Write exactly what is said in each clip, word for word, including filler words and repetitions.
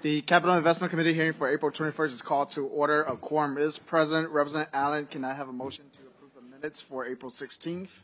The Capital Investment Committee hearing for April twenty-first is called to order. A quorum is present. Representative Allen, can I have a motion to approve the minutes for April sixteenth?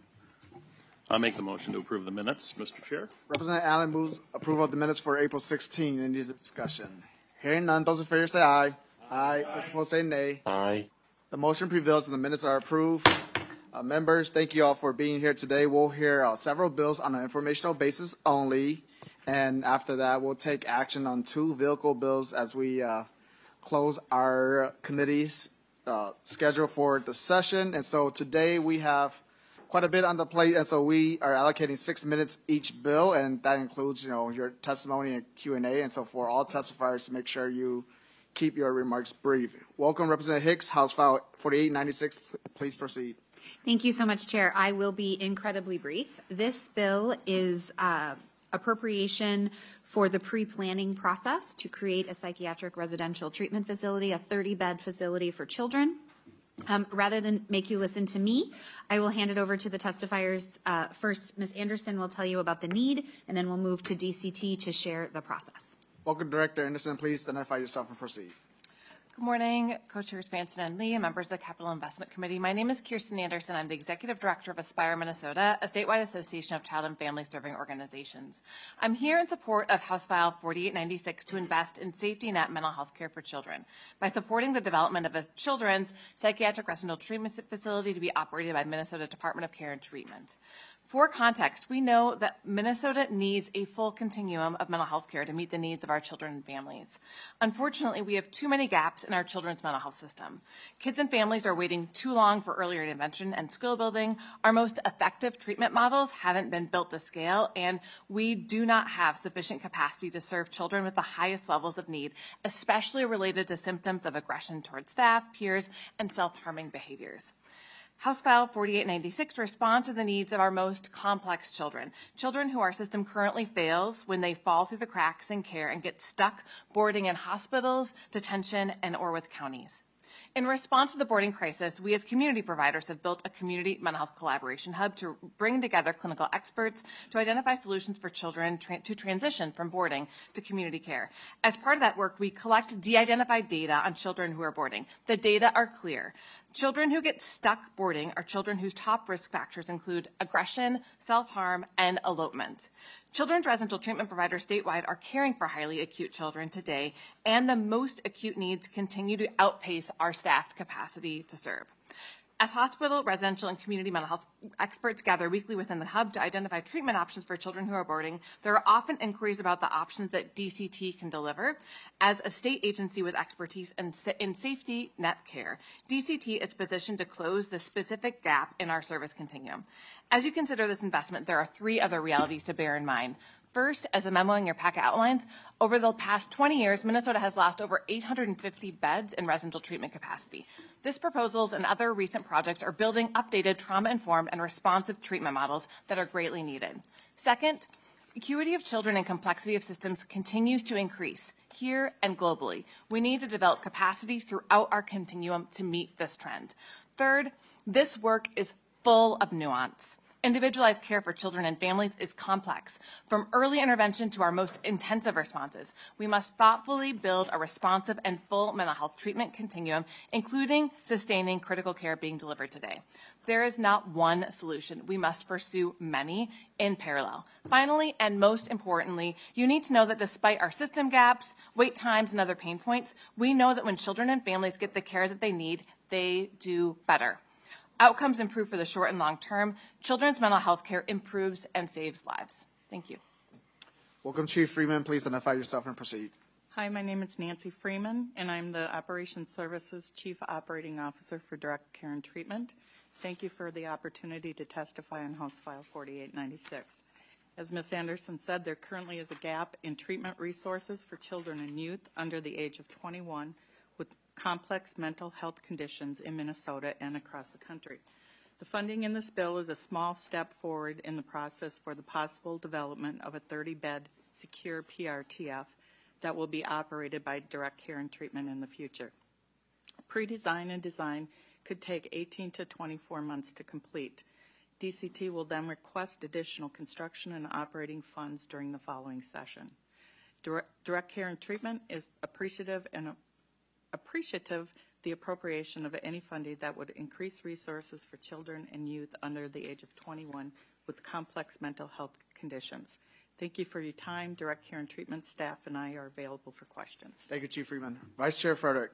I'll make the motion to approve the minutes, Mister Chair. Representative Allen moves approval of the minutes for April sixteenth. Any discussion? Hearing none, those in favor say aye. Aye. Those opposed say nay. Aye. The motion prevails and the minutes are approved. Uh, members, thank you all for being here today. We'll hear uh, several bills on an informational basis only. And after that, we'll take action on two vehicle bills as we uh, close our committee's uh, schedule for the session. And so today we have quite a bit on the plate, and so we are allocating six minutes each bill, and that includes, you know, your testimony and Q and A. And so for all testifiers, to make sure you keep your remarks brief. Welcome, Representative Hicks, House File forty-eight ninety-six. Please proceed. Thank you so much, Chair. I will be incredibly brief. This bill is uh, appropriation for the pre-planning process to create a psychiatric residential treatment facility, a thirty-bed facility for children. Um, rather than make you listen to me, I will hand it over to the testifiers. Uh, first, Miz Anderson will tell you about the need, and then we'll move to D C T to share the process. Welcome, Director Anderson. Please identify yourself and proceed. Good morning, Co-Chairs Banton and Lee, and members of the Capital Investment Committee. My name is Kirsten Anderson. I'm the Executive Director of Aspire Minnesota, a statewide association of child and family serving organizations. I'm here in support of House File forty-eight ninety-six to invest in safety net mental health care for children by supporting the development of a children's psychiatric residential treatment facility to be operated by Minnesota Department of Care and Treatment. For context, we know that Minnesota needs a full continuum of mental health care to meet the needs of our children and families. Unfortunately, we have too many gaps in our children's mental health system. Kids and families are waiting too long for earlier intervention and skill building. Our most effective treatment models haven't been built to scale, and we do not have sufficient capacity to serve children with the highest levels of need, especially related to symptoms of aggression towards staff, peers, and self-harming behaviors. House File forty-eight ninety-six responds to the needs of our most complex children, children who our system currently fails when they fall through the cracks in care and get stuck boarding in hospitals, detention, and or with counties. In response to the boarding crisis, we as community providers have built a community mental health collaboration hub to bring together clinical experts to identify solutions for children tra- to transition from boarding to community care. As part of that work, we collect de-identified data on children who are boarding. The data are clear. Children who get stuck boarding are children whose top risk factors include aggression, self-harm, and elopement. Children's residential treatment providers statewide are caring for highly acute children today, and the most acute needs continue to outpace our staffed capacity to serve. As hospital, residential, and community mental health experts gather weekly within the hub to identify treatment options for children who are boarding, there are often inquiries about the options that D C T can deliver. As a state agency with expertise in, in safety net care, D C T is positioned to close the specific gap in our service continuum. As you consider this investment, there are three other realities to bear in mind. First, as the memo in your packet outlines, over the past twenty years, Minnesota has lost over eight hundred fifty beds in residential treatment capacity. This proposals and other recent projects are building updated trauma-informed and responsive treatment models that are greatly needed. Second, acuity of children and complexity of systems continues to increase here and globally. We need to develop capacity throughout our continuum to meet this trend. Third, this work is full of nuance. Individualized care for children and families is complex. From early intervention to our most intensive responses, we must thoughtfully build a responsive and full mental health treatment continuum, including sustaining critical care being delivered today. There is not one solution. We must pursue many in parallel. Finally, and most importantly, you need to know that despite our system gaps, wait times, and other pain points, we know that when children and families get the care that they need, they do better. Outcomes improve for the short and long term. Children's mental health care improves and saves lives. Thank you. Welcome, Chief Freeman. Please identify yourself and proceed. Hi, my name is Nancy Freeman, and I'm the Operations Services Chief Operating Officer for Direct Care and Treatment. Thank you for the opportunity to testify on House File forty-eight ninety-six. As Miz Anderson said, there currently is a gap in treatment resources for children and youth under the age of twenty-one with complex mental health conditions in Minnesota and across the country. The funding in this bill is a small step forward in the process for the possible development of a thirty-bed secure P R T F that will be operated by Direct Care and Treatment in the future. Pre-design and design could take eighteen to twenty-four months to complete. D C T will then request additional construction and operating funds during the following session. Direct, Direct Care and Treatment is appreciative and uh, appreciative the appropriation of any funding that would increase resources for children and youth under the age of twenty-one with complex mental health conditions. Thank you for your time. Direct Care and Treatment staff and I are available for questions. Thank you, Chief Freeman. Vice Chair Frederick.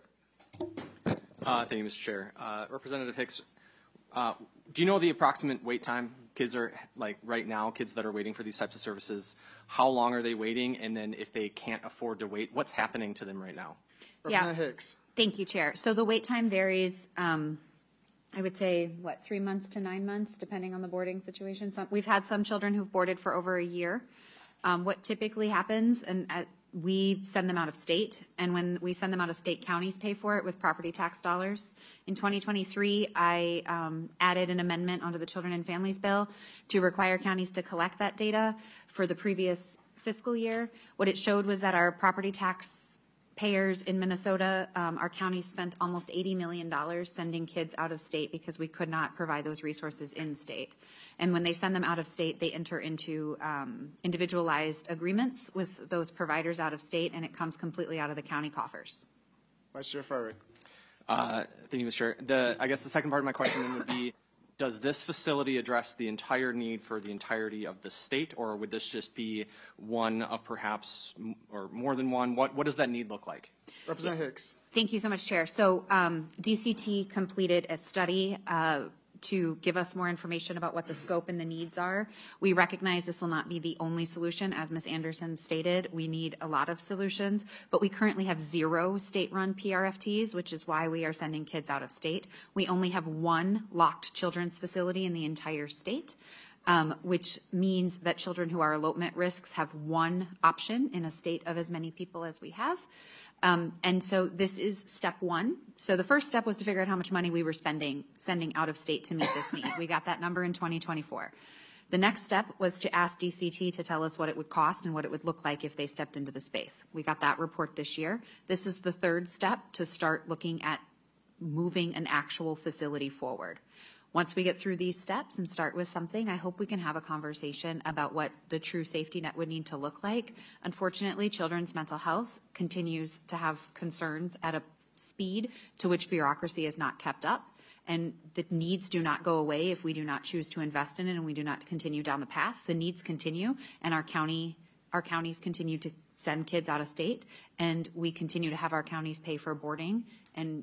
Uh, thank you, Mister Chair. Uh, Representative Hicks, uh, do you know the approximate wait time kids are, like right now, kids that are waiting for these types of services, how long are they waiting? And then if they can't afford to wait, what's happening to them right now? Representative Hicks. Thank you, Chair. So the wait time varies, um, I would say, what, three months to nine months, depending on the boarding situation. Some, we've had some children who've boarded for over a year. Um, what typically happens, and uh, we send them out of state, and when we send them out of state, counties pay for it with property tax dollars. In twenty twenty-three, I um, added an amendment onto the Children and Families Bill to require counties to collect that data for the previous fiscal year. What it showed was that our property tax payers in Minnesota, um, our county spent almost eighty million dollars sending kids out of state because we could not provide those resources in state. And when they send them out of state, they enter into um, individualized agreements with those providers out of state, and it comes completely out of the county coffers. Vice Chair Frederick. Uh, thank you, Mister Chair. The, I guess the second part of my question then would be, does this facility address the entire need for the entirety of the state, or would this just be one of perhaps, or more than one? What, what does that need look like? Representative Hicks. Thank you so much, Chair. So um, D C T completed a study uh, to give us more information about what the scope and the needs are. We recognize this will not be the only solution. As Miz Anderson stated, we need a lot of solutions, but we currently have zero state-run P R F Ts, which is why we are sending kids out of state. We only have one locked children's facility in the entire state, um, which means that children who are elopement risks have one option in a state of as many people as we have. Um, and so this is step one. So the first step was to figure out how much money we were spending, sending out of state to meet this need. We got that number in twenty twenty-four. The next step was to ask D C T to tell us what it would cost and what it would look like if they stepped into the space. We got that report this year. This is the third step to start looking at moving an actual facility forward. Once we get through these steps and start with something, I hope we can have a conversation about what the true safety net would need to look like. Unfortunately, children's mental health continues to have concerns at a speed to which bureaucracy is not kept up. And the needs do not go away if we do not choose to invest in it and we do not continue down the path. The needs continue, and our county, our counties continue to send kids out of state, and we continue to have our counties pay for boarding and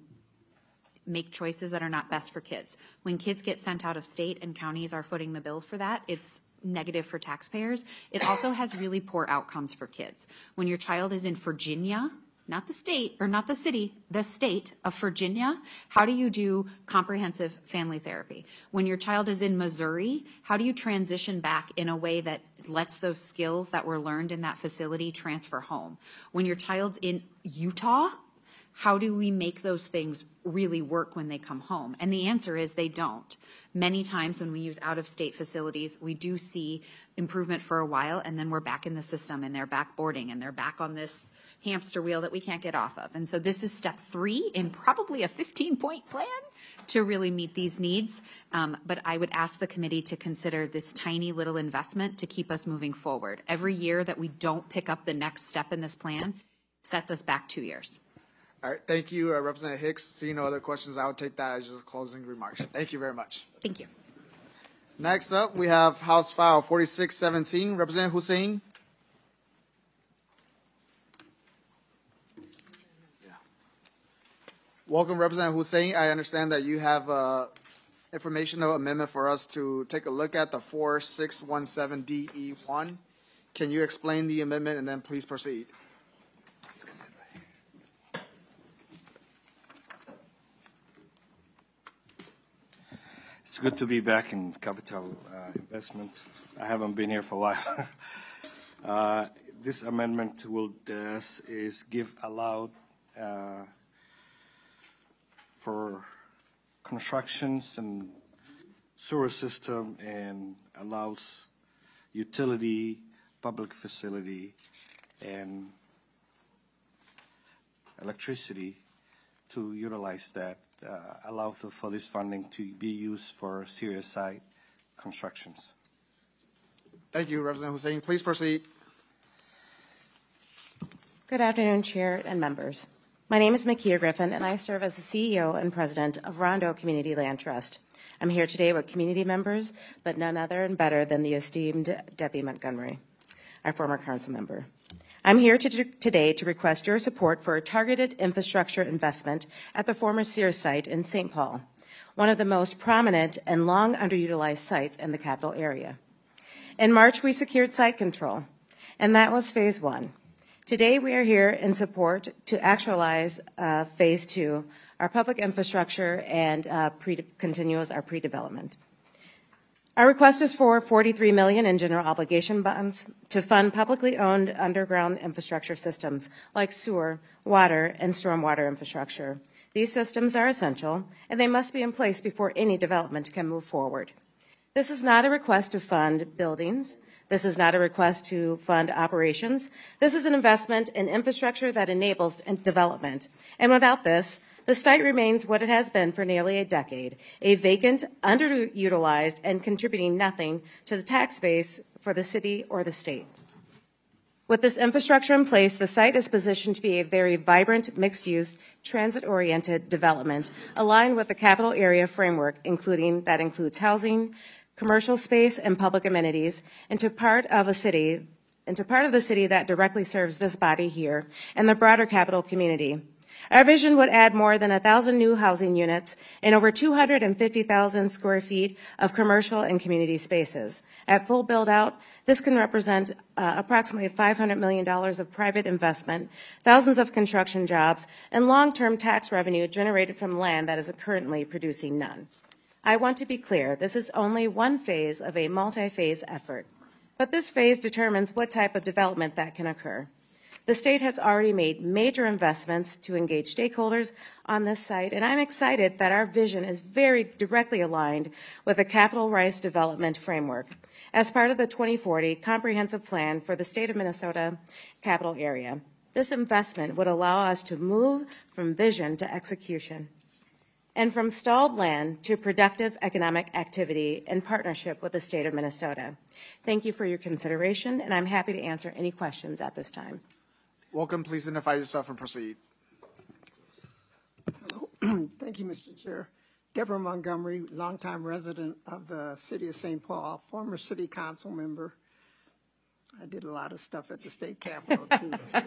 make choices that are not best for kids. When kids get sent out of state and counties are footing the bill for that, it's negative for taxpayers. It also has really poor outcomes for kids. When your child is in Virginia, not the state or not the city, the state of Virginia, how do you do comprehensive family therapy? When your child is in Missouri, how do you transition back in a way that lets those skills that were learned in that facility transfer home? When your child's in Utah, how do we make those things really work when they come home? And the answer is they don't. Many times when we use out-of-state facilities, we do see improvement for a while, and then we're back in the system, and they're back boarding, and they're back on this hamster wheel that we can't get off of. And so this is step three in probably a fifteen-point plan to really meet these needs. Um, but I would ask the committee to consider this tiny little investment to keep us moving forward. Every year that we don't pick up the next step in this plan sets us back two years. All right, thank you, uh, Representative Hicks. Seeing no other questions, I would take that as just closing remarks. Thank you very much. Thank you. Next up, we have House File forty-six seventeen. Representative Hussein. Welcome, Representative Hussein. I understand that you have uh, informational amendment for us to take a look at, the four six one seven D E one. Can you explain the amendment and then please proceed? It's good to be back in capital uh, investment. I haven't been here for a while. uh, this amendment will uh, is give allowed uh, for constructions and sewer system, and allows utility, public facility, and electricity to utilize that. Uh, allow the, for this funding to be used for serious site constructions. Thank you, Representative Hussein. Please proceed. Good afternoon, Chair and members. My name is Makia Griffin, and I serve as the C E O and President of Rondo Community Land Trust. I'm here today with community members, but none other and better than the esteemed Debbie Montgomery, our former council member. I'm here to, today to request your support for a targeted infrastructure investment at the former Sears site in Saint Paul, one of the most prominent and long underutilized sites in the capital area. In March, we secured site control, and that was phase one. Today, we are here in support to actualize uh, phase two, our public infrastructure and uh, pre continues our pre-development. Our request is for forty-three million dollars in general obligation bonds to fund publicly owned underground infrastructure systems like sewer, water, and stormwater infrastructure. These systems are essential, and they must be in place before any development can move forward. This is not a request to fund buildings. This is not a request to fund operations. This is an investment in infrastructure that enables development. And without this, the site remains what it has been for nearly a decade, a vacant, underutilized, and contributing nothing to the tax base for the city or the state. With this infrastructure in place, the site is positioned to be a very vibrant, mixed-use, transit-oriented development aligned with the capital area framework, including that includes housing, commercial space, and public amenities, into part of a city, into part of the city that directly serves this body here and the broader capital community. Our vision would add more than one thousand new housing units and over two hundred fifty thousand square feet of commercial and community spaces. At full build-out, this can represent uh, approximately five hundred million dollars of private investment, thousands of construction jobs, and long-term tax revenue generated from land that is currently producing none. I want to be clear, this is only one phase of a multi-phase effort, but this phase determines what type of development that can occur. The state has already made major investments to engage stakeholders on this site, and I'm excited that our vision is very directly aligned with the Capital Rights Development Framework as part of the twenty forty Comprehensive Plan for the State of Minnesota Capital Area. This investment would allow us to move from vision to execution, and from stalled land to productive economic activity in partnership with the state of Minnesota. Thank you for your consideration, and I'm happy to answer any questions at this time. Welcome. Please identify yourself and proceed. Hello. Thank you, Mister Chair. Deborah Montgomery, longtime resident of the city of Saint Paul, former city council member. I did a lot of stuff at the state capitol, too.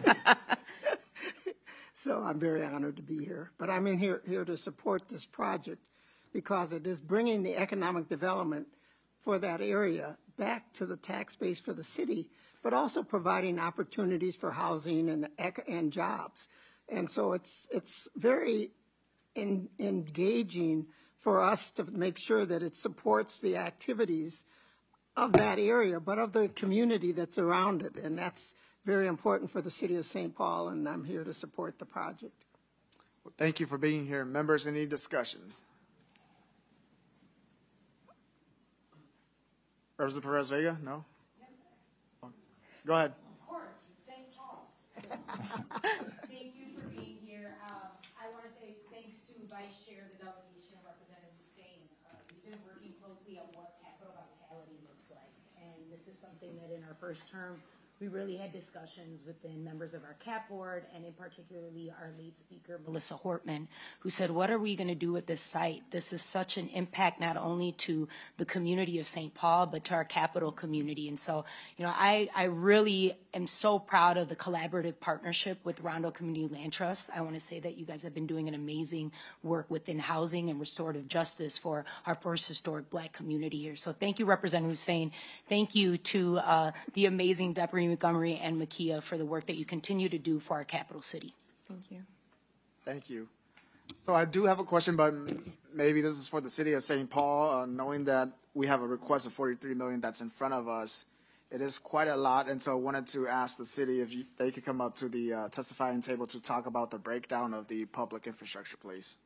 So I'm very honored to be here. But I'm in here, here to support this project because it is bringing the economic development for that area back to the tax base for the city, but also providing opportunities for housing and, and jobs. And so it's, it's very in, engaging for us to make sure that it supports the activities of that area, but of the community that's around it. And that's very important for the city of Saint Paul, and I'm here to support the project. Well, thank you for being here. Members, any discussions? Representative Perez-Vega, no? Oh, go ahead. Of course, it's Saint Paul. Thank you for being here. Um, I want to say thanks to Vice Chair, the delegation, Representative Hussein. Uh, we've been working closely on what capital vitality looks like, and this is something that in our first term, we really had discussions within members of our C A P board, and in particularly our lead speaker, Melissa Hortman, who said, what are we going to do with this site? This is such an impact not only to the community of Saint Paul, but to our capital community. And so, you know, I, I really am so proud of the collaborative partnership with Rondo Community Land Trust. I want to say that you guys have been doing an amazing work within housing and restorative justice for our first historic black community here. So thank you, Representative Hussein. Thank you to uh, the amazing Deborah Montgomery and Makia for the work that you continue to do for our capital city. Thank you. Thank you. So I do have a question, but maybe this is for the city of Saint Paul. Uh, knowing that we have a request of forty-three million dollars that's in front of us, it is quite a lot, and so I wanted to ask the city if you, they could come up to the uh, testifying table to talk about the breakdown of the public infrastructure, please.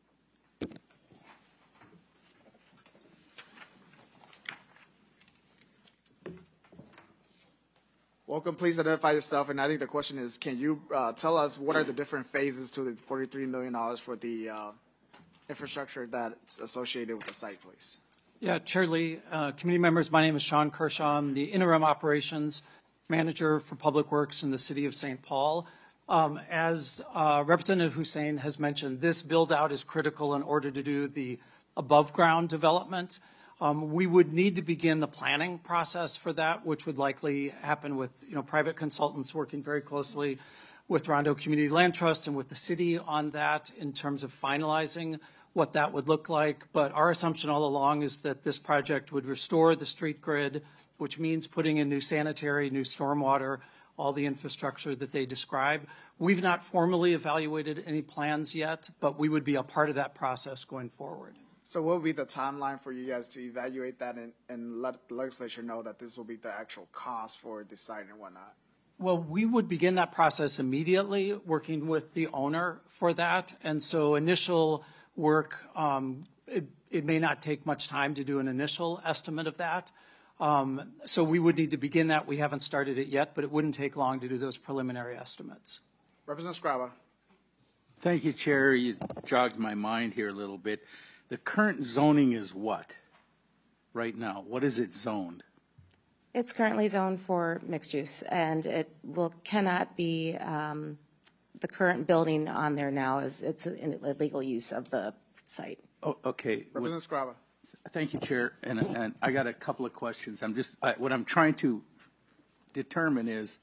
Welcome. Please identify yourself. And I think the question is, can you uh, tell us what are the different phases to the forty-three million dollars for the uh, infrastructure that's associated with the site, please? Yeah, Chair Lee, uh, committee members, my name is Sean Kershaw. I'm the interim operations manager for Public Works in the city of Saint Paul. Um, as uh, Representative Hussein has mentioned, this build-out is critical in order to do the above-ground development. Um, we would need to begin the planning process for that, which would likely happen with, you know, private consultants working very closely with Rondo Community Land Trust and with the city on that in terms of finalizing what that would look like. But our assumption all along is that this project would restore the street grid, which means putting in new sanitary, new stormwater, all the infrastructure that they describe. We've not formally evaluated any plans yet, but we would be a part of that process going forward. So what would be the timeline for you guys to evaluate that and, and let the legislature know that this will be the actual cost for the site and whatnot? Well, we would begin that process immediately, working with the owner for that. And so initial work, um, it, it may not take much time to do an initial estimate of that. Um, so we would need to begin that. We haven't started it yet, but it wouldn't take long to do those preliminary estimates. Representative Scraba. Thank you, Chair. You jogged my mind here a little bit. The current zoning is what right now? What is it zoned? It's currently zoned for mixed use, and it will cannot be, um, the current building on there now is, it's an illegal use of the site. Oh, okay. Representative Scraba. Thank you, Chair. And, and I got a couple of questions. I'm just, I, what I'm trying to determine is,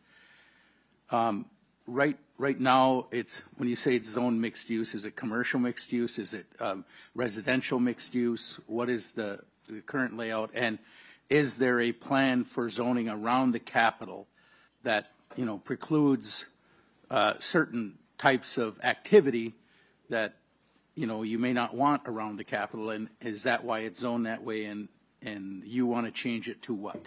um, right, right now, it's, when you say it's zone mixed use, is it commercial mixed use? Is it um, residential mixed use? What is the, the current layout? And is there a plan for zoning around the Capitol that, you know, precludes uh, certain types of activity that, you know, you may not want around the Capitol? And is that why it's zoned that way? And, and you want to change it to what?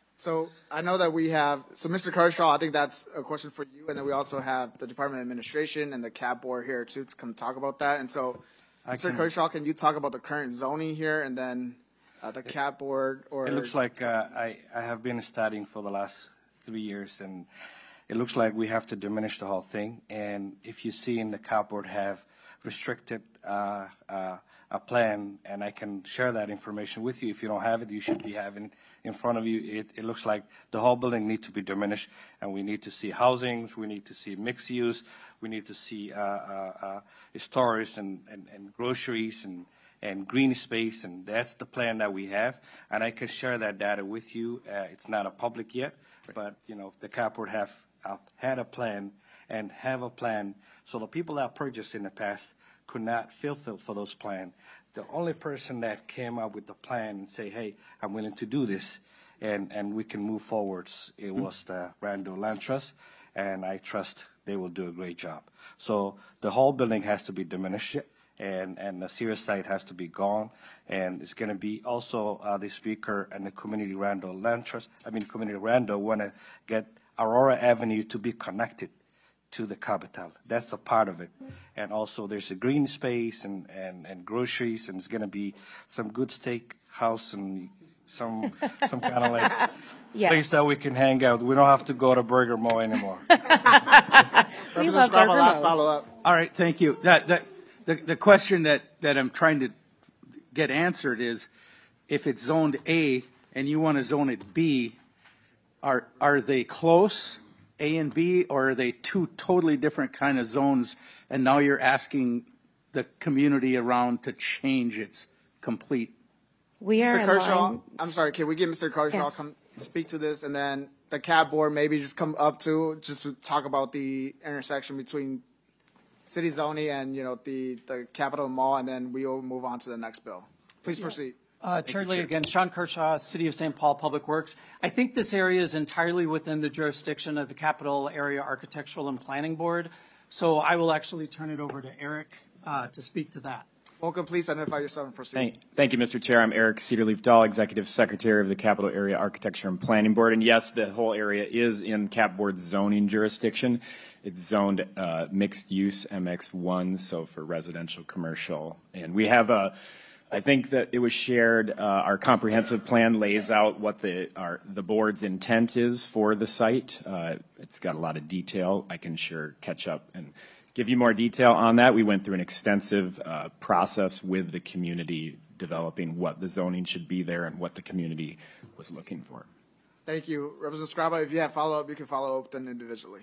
So I know that we have, so Mister Kershaw, I think that's a question for you. And then we also have the Department of Administration and the C A B board here too to come talk about that. And so, I Mister can- Kershaw, can you talk about the current zoning here and then uh, the C A B board? Or It looks like uh, I, I have been studying for the last three years, and it looks like we have to diminish the whole thing. And if you see in the C A B board have restricted uh, uh, a plan, and I can share that information with you. If you don't have it, you should be having it in front of you. It, it looks like the whole building needs to be diminished, and we need to see housings, we need to see mixed use, we need to see uh, uh, uh, stores and, and, and groceries and, and green space, and that's the plan that we have. And I can share that data with you. Uh, it's not a public yet, but you know the C A B board have uh, had a plan and have a plan. So the people that purchased in the past could not fulfill for those plans. The only person that came up with the plan and say, hey, I'm willing to do this, and, and we can move forwards, it was the Rando Land Trust, and I trust they will do a great job. So the whole building has to be diminished, and, and the Sears site has to be gone, and it's going to be also uh, the speaker and the Community Rando Land Trust, I mean Community Rando want to get Aurora Avenue to be connected to the Capitol. That's a part of it. And also there's a green space and, and, and groceries, and it's going to be some good steak house and some some kind of like Yes. place that we can hang out. We don't have to go to Burger Mo anymore. We Representative love Scraba, Burger last Mo's. follow-up. All right, thank you. That, that, the, the question that, that I'm trying to get answered is, if it's zoned A and you want to zone it B, are, are they close, A and B, or are they two totally different kind of zones, and now you're asking the community around to change its complete? We are Mister in Kershaw, line. I'm sorry, can we get Mister Kershaw Yes. come speak to this, and then the C A B board maybe just come up to, just to talk about the intersection between city zoning and, you know, the, the Capitol Mall, and then we will move on to the next bill. Please proceed. Uh, Chair Lee, again, Sean Kershaw, City of Saint Paul Public Works. I think this area is entirely within the jurisdiction of the Capital Area Architectural and Planning Board. So I will actually turn it over to Eric uh, to speak to that. Welcome, please identify yourself and proceed. Thank, thank you, Mister Chair. I'm Eric Cedarleaf Dahl, Executive Secretary of the Capital Area Architecture and Planning Board. And yes, the whole area is in Cap Board's zoning jurisdiction. It's zoned uh, mixed use M X one, so for residential, commercial. And we have a, I think that it was shared, uh, our comprehensive plan lays out what the, our, the board's intent is for the site. Uh, it's got a lot of detail. I can sure catch up and give you more detail on that. We went through an extensive uh, process with the community, developing what the zoning should be there and what the community was looking for. Thank you. Representative Scraba, if you have follow-up, you can follow up then individually.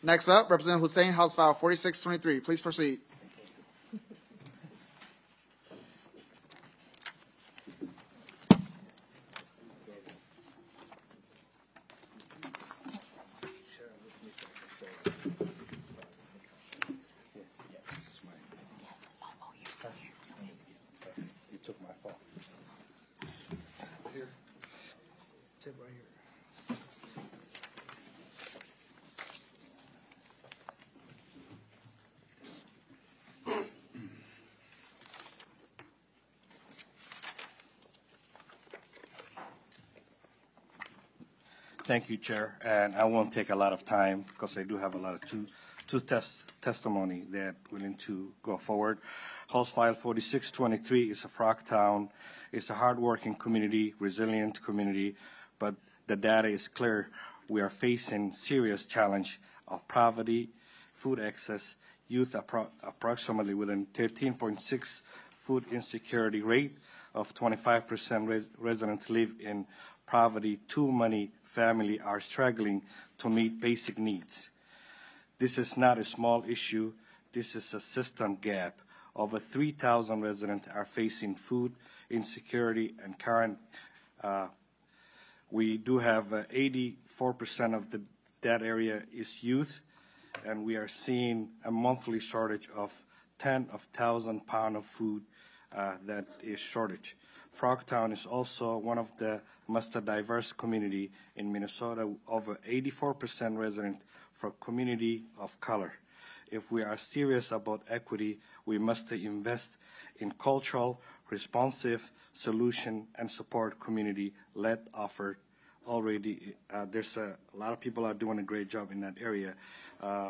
Next up, Representative Hussein, House File forty-six twenty-three. Please proceed. You took my phone. Here. Sit right here. Thank you, Chair, and I won't take a lot of time because I do have a lot of two, two test, testimony that willing to go forward. House File forty-six twenty-three is a Frogtown. It's a hardworking community, resilient community, but the data is clear. We are facing serious challenge of poverty, food access, youth appro approximately within thirteen point six food insecurity rate of twenty-five percent res residents live in poverty. Too many families are struggling to meet basic needs. This is not a small issue. This is a system gap. Over three thousand residents are facing food insecurity and current. Uh, we do have uh, eighty-four percent of the, that area is youth, and we are seeing a monthly shortage of ten of thousand pound of food uh, that is shortage. Frogtown is also one of the most diverse community in Minnesota, over eighty-four percent resident for community of color. If we are serious about equity, we must invest in cultural, responsive solution and support community-led effort. Already, uh, there's a, a lot of people are doing a great job in that area. Uh,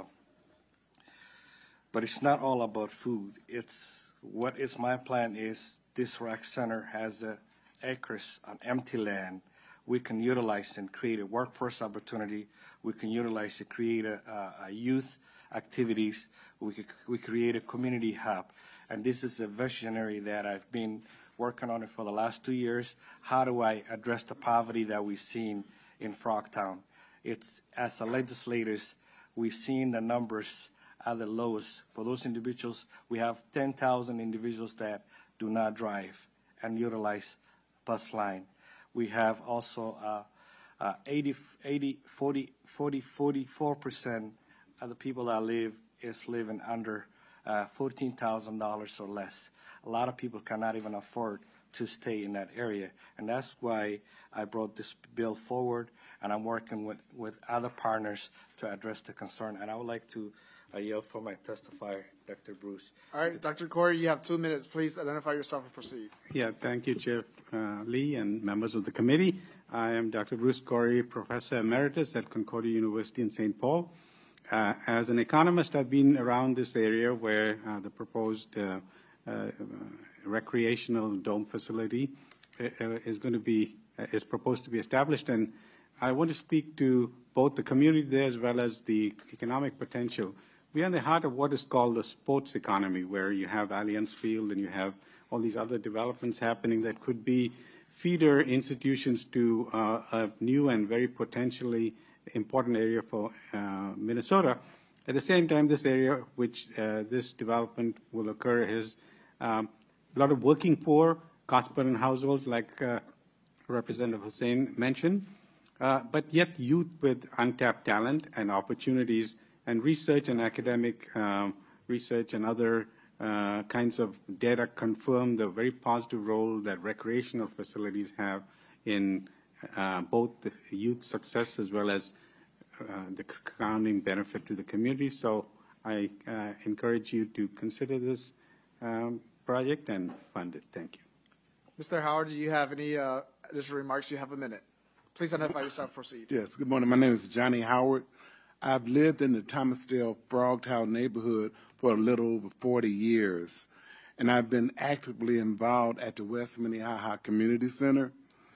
but it's not all about food. It's what is my plan is this rec center has uh, acres on empty land. We can utilize and create a workforce opportunity. We can utilize to create a, a, a youth activities. We could, we create a community hub. And this is a visionary that I've been working on it for the last two years. How do I address the poverty that we've seen in Frogtown? It's, as the legislators, we've seen the numbers are the lowest. For those individuals, we have ten thousand individuals that do not drive and utilize bus line. We have also uh, uh, eighty, eighty, forty, forty, forty-four percent of the people that live is living under uh, fourteen thousand dollars or less. A lot of people cannot even afford to stay in that area, and that's why I brought this bill forward, and I'm working with, with other partners to address the concern. And I would like to uh, yield for my testifier, Doctor Bruce. All right, Doctor Corey, you have two minutes. Please identify yourself and proceed. Yeah, thank you, Chair uh, Lee and members of the committee. I am Doctor Bruce Corey, Professor Emeritus at Concordia University in Saint Paul. Uh, as an economist, I've been around this area where uh, the proposed uh, uh, recreational dome facility uh, is going to be, uh, is proposed to be established. And I want to speak to both the community there as well as the economic potential. We are in the heart of what is called the sports economy, where you have Allianz Field and you have all these other developments happening that could be feeder institutions to uh, a new and very potentially important area for uh, Minnesota. At the same time, this area which uh, this development will occur is um, a lot of working poor, cost-burden households like uh, Representative Hussein mentioned, uh, but yet youth with untapped talent and opportunities, and research and academic um, research and other uh, kinds of data confirm the very positive role that recreational facilities have in uh, both the youth success as well as uh, the crowning benefit to the community. So I uh, encourage you to consider this um, project and fund it. Thank you. Mister Howard, do you have any uh, additional remarks? You have a minute. Please identify yourself. Proceed. Yes. Good morning. My name is Johnny Howard. I've lived in the Thomasdale Frogtown neighborhood for a little over forty years, and I've been actively involved at the West Minnehaha Community Center.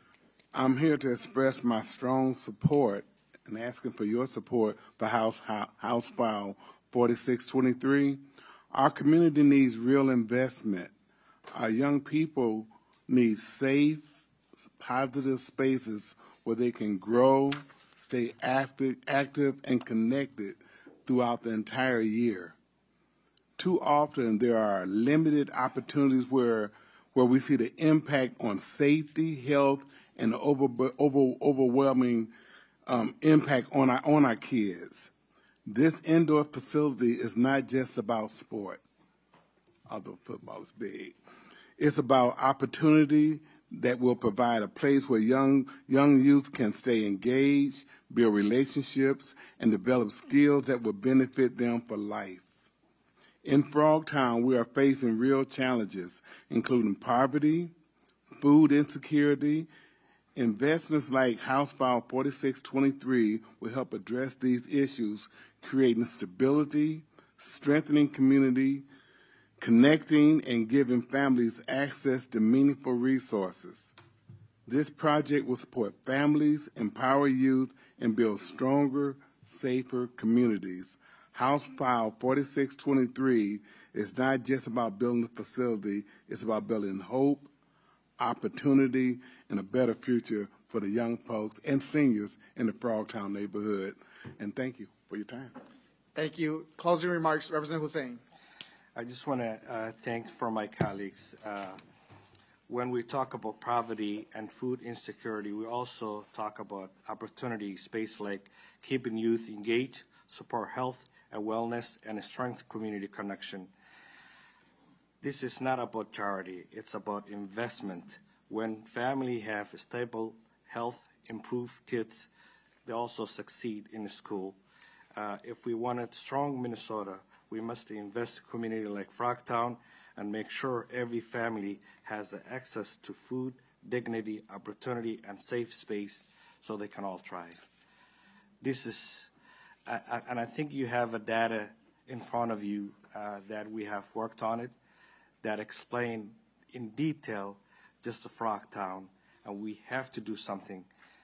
I'm here to express my strong support and asking for your support for House, House File forty-six twenty-three. Our community needs real investment. Our young people need safe, positive spaces where they can grow, stay active, active and connected throughout the entire year. Too often there are limited opportunities where where we see the impact on safety, health, and the over, over, overwhelming um, impact on our on our kids. This indoor facility is not just about sports, although football is big. It's about opportunity that will provide a place where young young youth can stay engaged, build relationships, and develop skills that will benefit them for life. In Frogtown, we are facing real challenges, including poverty, food insecurity. Investments like House File forty-six twenty-three will help address these issues, creating stability, strengthening community, connecting, and giving families access to meaningful resources. This project will support families, empower youth, and build stronger, safer communities. House File forty-six twenty-three is not just about building a facility, it's about building hope, opportunity, and a better future for the young folks and seniors in the Frogtown neighborhood. And thank you for your time. Thank you. Closing remarks, Representative Hussain. I just want to uh, thank for my colleagues. Uh, when we talk about poverty and food insecurity, we also talk about opportunity space like keeping youth engaged, support health and wellness, and a strength community connection. This is not about charity, it's about investment. When families have stable health, improved kids, they also succeed in school. Uh, if we want a strong Minnesota, we must invest in a community like Frogtown and make sure every family has access to food, dignity, opportunity, and safe space so they can all thrive. This is, uh, and I think you have a data in front of you uh, that we have worked on it that explain in detail just the Frogtown, and we have to do something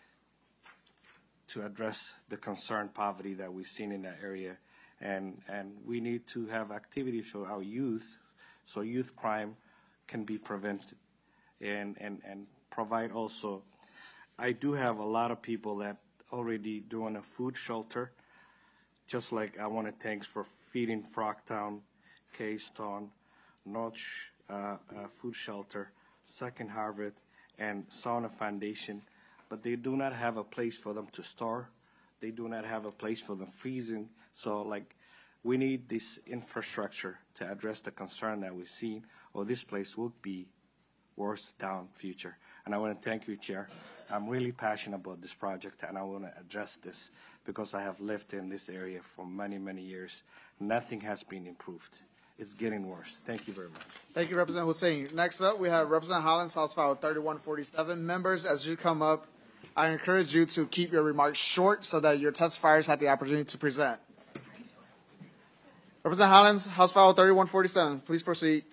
to address the concerned poverty that we've seen in that area. And, and we need to have activities for our youth so youth crime can be prevented and, and, and provide also. I do have a lot of people that already doing a food shelter, just like I want to thanks for feeding Frogtown, Keystone, North uh, uh, Food Shelter, Second Harvest, and Sauna Foundation, but they do not have a place for them to store. They do not have a place for them freezing. So, like, we need this infrastructure to address the concern that we've seen, or this place will be worse down future. And I want to thank you, Chair. I'm really passionate about this project, and I want to address this because I have lived in this area for many, many years. Nothing has been improved. It's getting worse. Thank you very much. Thank you, Representative Hussain. Next up, we have Representative Hollins, House File thirty-one forty-seven. Members, as you come up, I encourage you to keep your remarks short so that your testifiers have the opportunity to present. Representative Hollins, House File thirty-one forty-seven. Please proceed.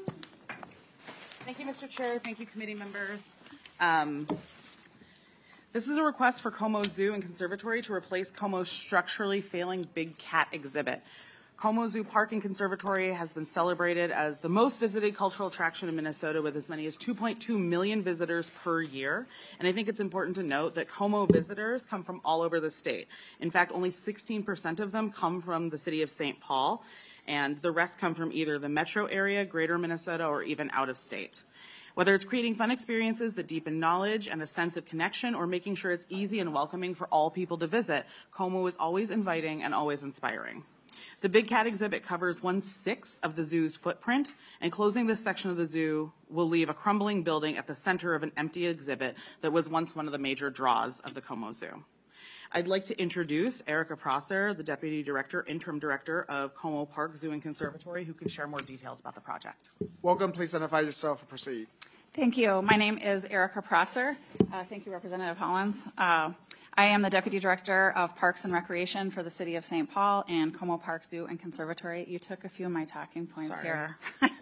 Thank you, Mister Chair. Thank you, committee members. Um, this is a request for Como Zoo and Conservatory to replace Como's structurally failing big cat exhibit. Como Zoo Park and Conservatory has been celebrated as the most visited cultural attraction in Minnesota with as many as two point two million visitors per year. And I think it's important to note that Como visitors come from all over the state. In fact, only sixteen percent of them come from the city of Saint Paul, and the rest come from either the metro area, greater Minnesota, or even out of state. Whether it's creating fun experiences that deepen knowledge and a sense of connection, or making sure it's easy and welcoming for all people to visit, Como is always inviting and always inspiring. The Big Cat exhibit covers one-sixth of the zoo's footprint, and closing this section of the zoo will leave a crumbling building at the center of an empty exhibit that was once one of the major draws of the Como Zoo. I'd like to introduce Erica Prosser, the Deputy Director, Interim Director of Como Park Zoo and Conservatory, who can share more details about the project. Welcome. Please identify yourself and proceed. Thank you. My name is Erica Prosser. Uh, thank you, Representative Hollins. Uh, I am the Deputy Director of Parks and Recreation for the City of Saint Paul and Como Park Zoo and Conservatory. You took a few of my talking points Sorry. here.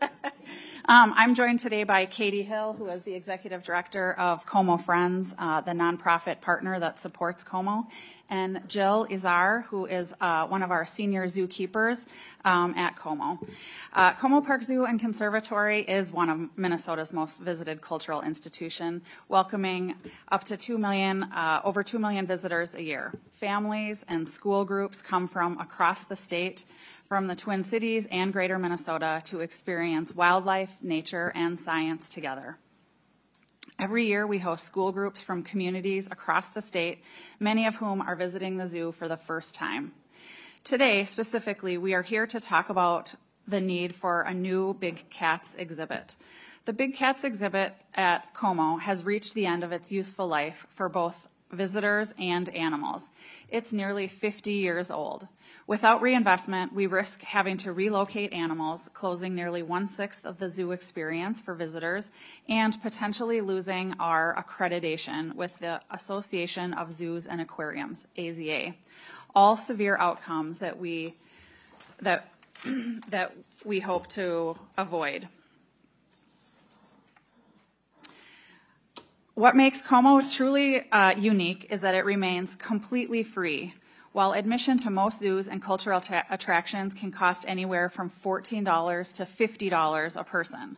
Um, I'm joined today by Katie Hill, who is the Executive Director of Como Friends, uh, the nonprofit partner that supports Como, and Jill Izar, who is uh, one of our senior zookeepers um, at Como. Uh, Como Park Zoo and Conservatory is one of Minnesota's most visited cultural institution, welcoming up to two million, uh, over two million visitors a year. Families and school groups come from across the state, from the Twin Cities and Greater Minnesota, to experience wildlife, nature, and science together. Every year, we host school groups from communities across the state, many of whom are visiting the zoo for the first time. Today, specifically, we are here to talk about the need for a new Big Cats exhibit. The Big Cats exhibit at Como has reached the end of its useful life for both visitors and animals. It's nearly fifty years old. Without reinvestment, we risk having to relocate animals, closing nearly one-sixth of the zoo experience for visitors, and potentially losing our accreditation with the Association of Zoos and Aquariums, A Z A. All severe outcomes that we that that we hope to avoid. What makes Como truly uh, unique is that it remains completely free. While admission to most zoos and cultural tra- attractions can cost anywhere from fourteen dollars to fifty dollars a person.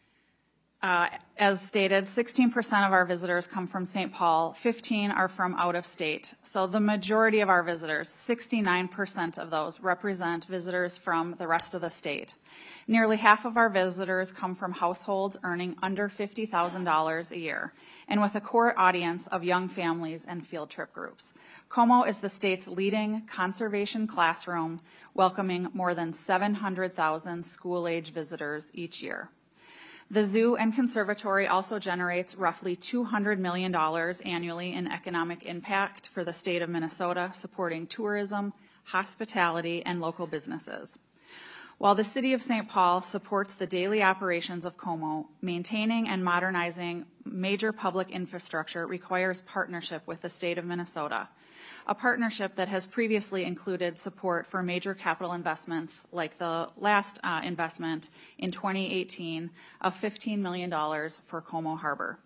Uh, as stated, sixteen percent of our visitors come from Saint Paul, fifteen are from out of state. So the majority of our visitors, sixty-nine percent of those, represent visitors from the rest of the state. Nearly half of our visitors come from households earning under fifty thousand dollars a year, and with a core audience of young families and field trip groups. Como is the state's leading conservation classroom, welcoming more than seven hundred thousand school-age visitors each year. The zoo and conservatory also generates roughly two hundred million dollars annually in economic impact for the state of Minnesota, supporting tourism, hospitality, and local businesses. While the city of Saint Paul supports the daily operations of Como, maintaining and modernizing major public infrastructure requires partnership with the state of Minnesota, a partnership that has previously included support for major capital investments like the last uh, investment in twenty eighteen of fifteen million dollars for Como Harbor.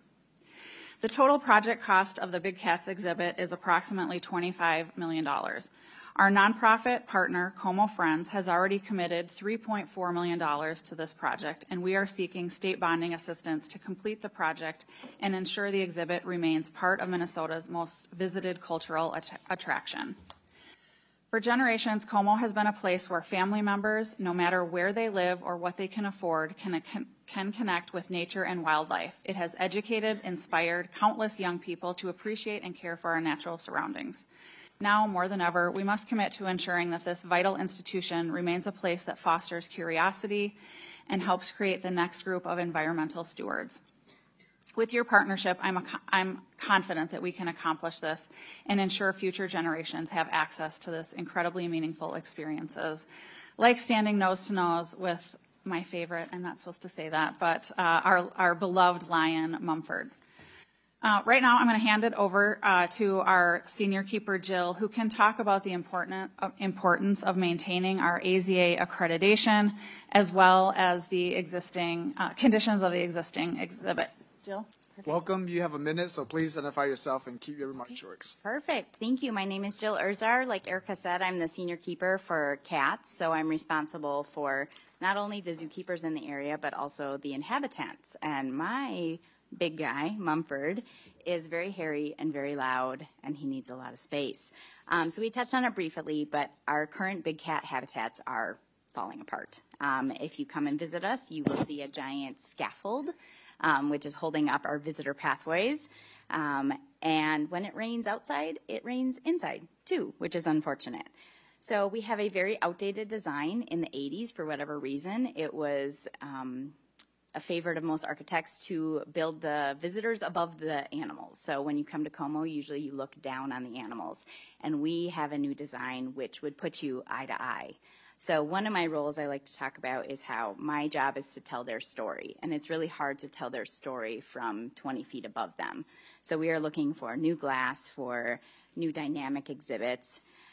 The total project cost of the Big Cats exhibit is approximately twenty-five million dollars. Our nonprofit partner, Como Friends, has already committed three point four million dollars to this project, and we are seeking state bonding assistance to complete the project and ensure the exhibit remains part of Minnesota's most visited cultural att- attraction. For generations, Como has been a place where family members, no matter where they live or what they can afford, can, can connect with nature and wildlife. It has educated, inspired countless young people to appreciate and care for our natural surroundings. Now, more than ever, we must commit to ensuring that this vital institution remains a place that fosters curiosity and helps create the next group of environmental stewards. With your partnership, I'm, a, I'm confident that we can accomplish this and ensure future generations have access to this incredibly meaningful experiences, like standing nose to nose with my favorite, I'm not supposed to say that, but uh, our, our beloved lion, Mumford. Uh, right now, I'm going to hand it over uh, to our senior keeper, Jill, who can talk about the important, uh, importance of maintaining our A Z A accreditation, as well as the existing uh, conditions of the existing exhibit. Jill? Welcome. You have a minute, so please identify yourself and keep your remarks short. Perfect. Thank you. My name is Jill Urzar. Like Erica said, I'm the senior keeper for cats, so I'm responsible for not only the zookeepers in the area, but also the inhabitants. And my big guy, Mumford, is very hairy and very loud, and he needs a lot of space. Um, so we touched on it briefly, but our current big cat habitats are falling apart. Um, if you come and visit us, you will see a giant scaffold, um, which is holding up our visitor pathways. Um, and when it rains outside, it rains inside too, which is unfortunate. So we have a very outdated design in the eighties for whatever reason. It was um, a favorite of most architects to build the visitors above the animals. So when you come to Como, usually you look down on the animals. And we have a new design which would put you eye to eye. So one of my roles I like to talk about is how my job is to tell their story. And it's really hard to tell their story from twenty feet above them. So we are looking for new glass, for new dynamic exhibits.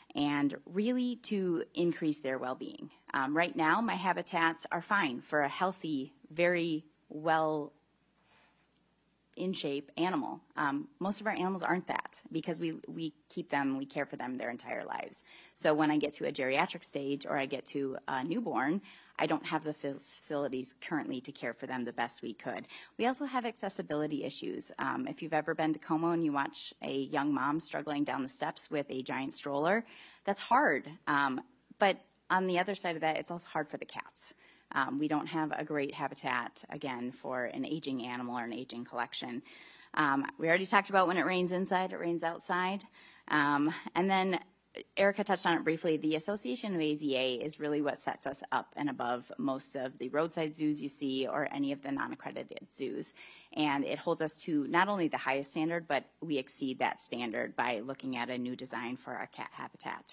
and really to increase their well-being. Um, right now, my habitats are fine for a healthy, very well in shape animal. Um, most of our animals aren't that because we, we keep them, we care for them their entire lives. So when I get to a geriatric stage or I get to a newborn, I don't have the facilities currently to care for them the best we could. We also have accessibility issues. Um, if you've ever been to Como and you watch a young mom struggling down the steps with a giant stroller, that's hard. Um, but on the other side of that, it's also hard for the cats. Um, we don't have a great habitat, again, for an aging animal or an aging collection. Um, we already talked about when it rains inside, it rains outside. Um, and then Erica touched on it briefly. The Association of A Z A is really what sets us up and above most of the roadside zoos you see or any of the non-accredited zoos. And it holds us to not only the highest standard, but we exceed that standard by looking at a new design for our cat habitat.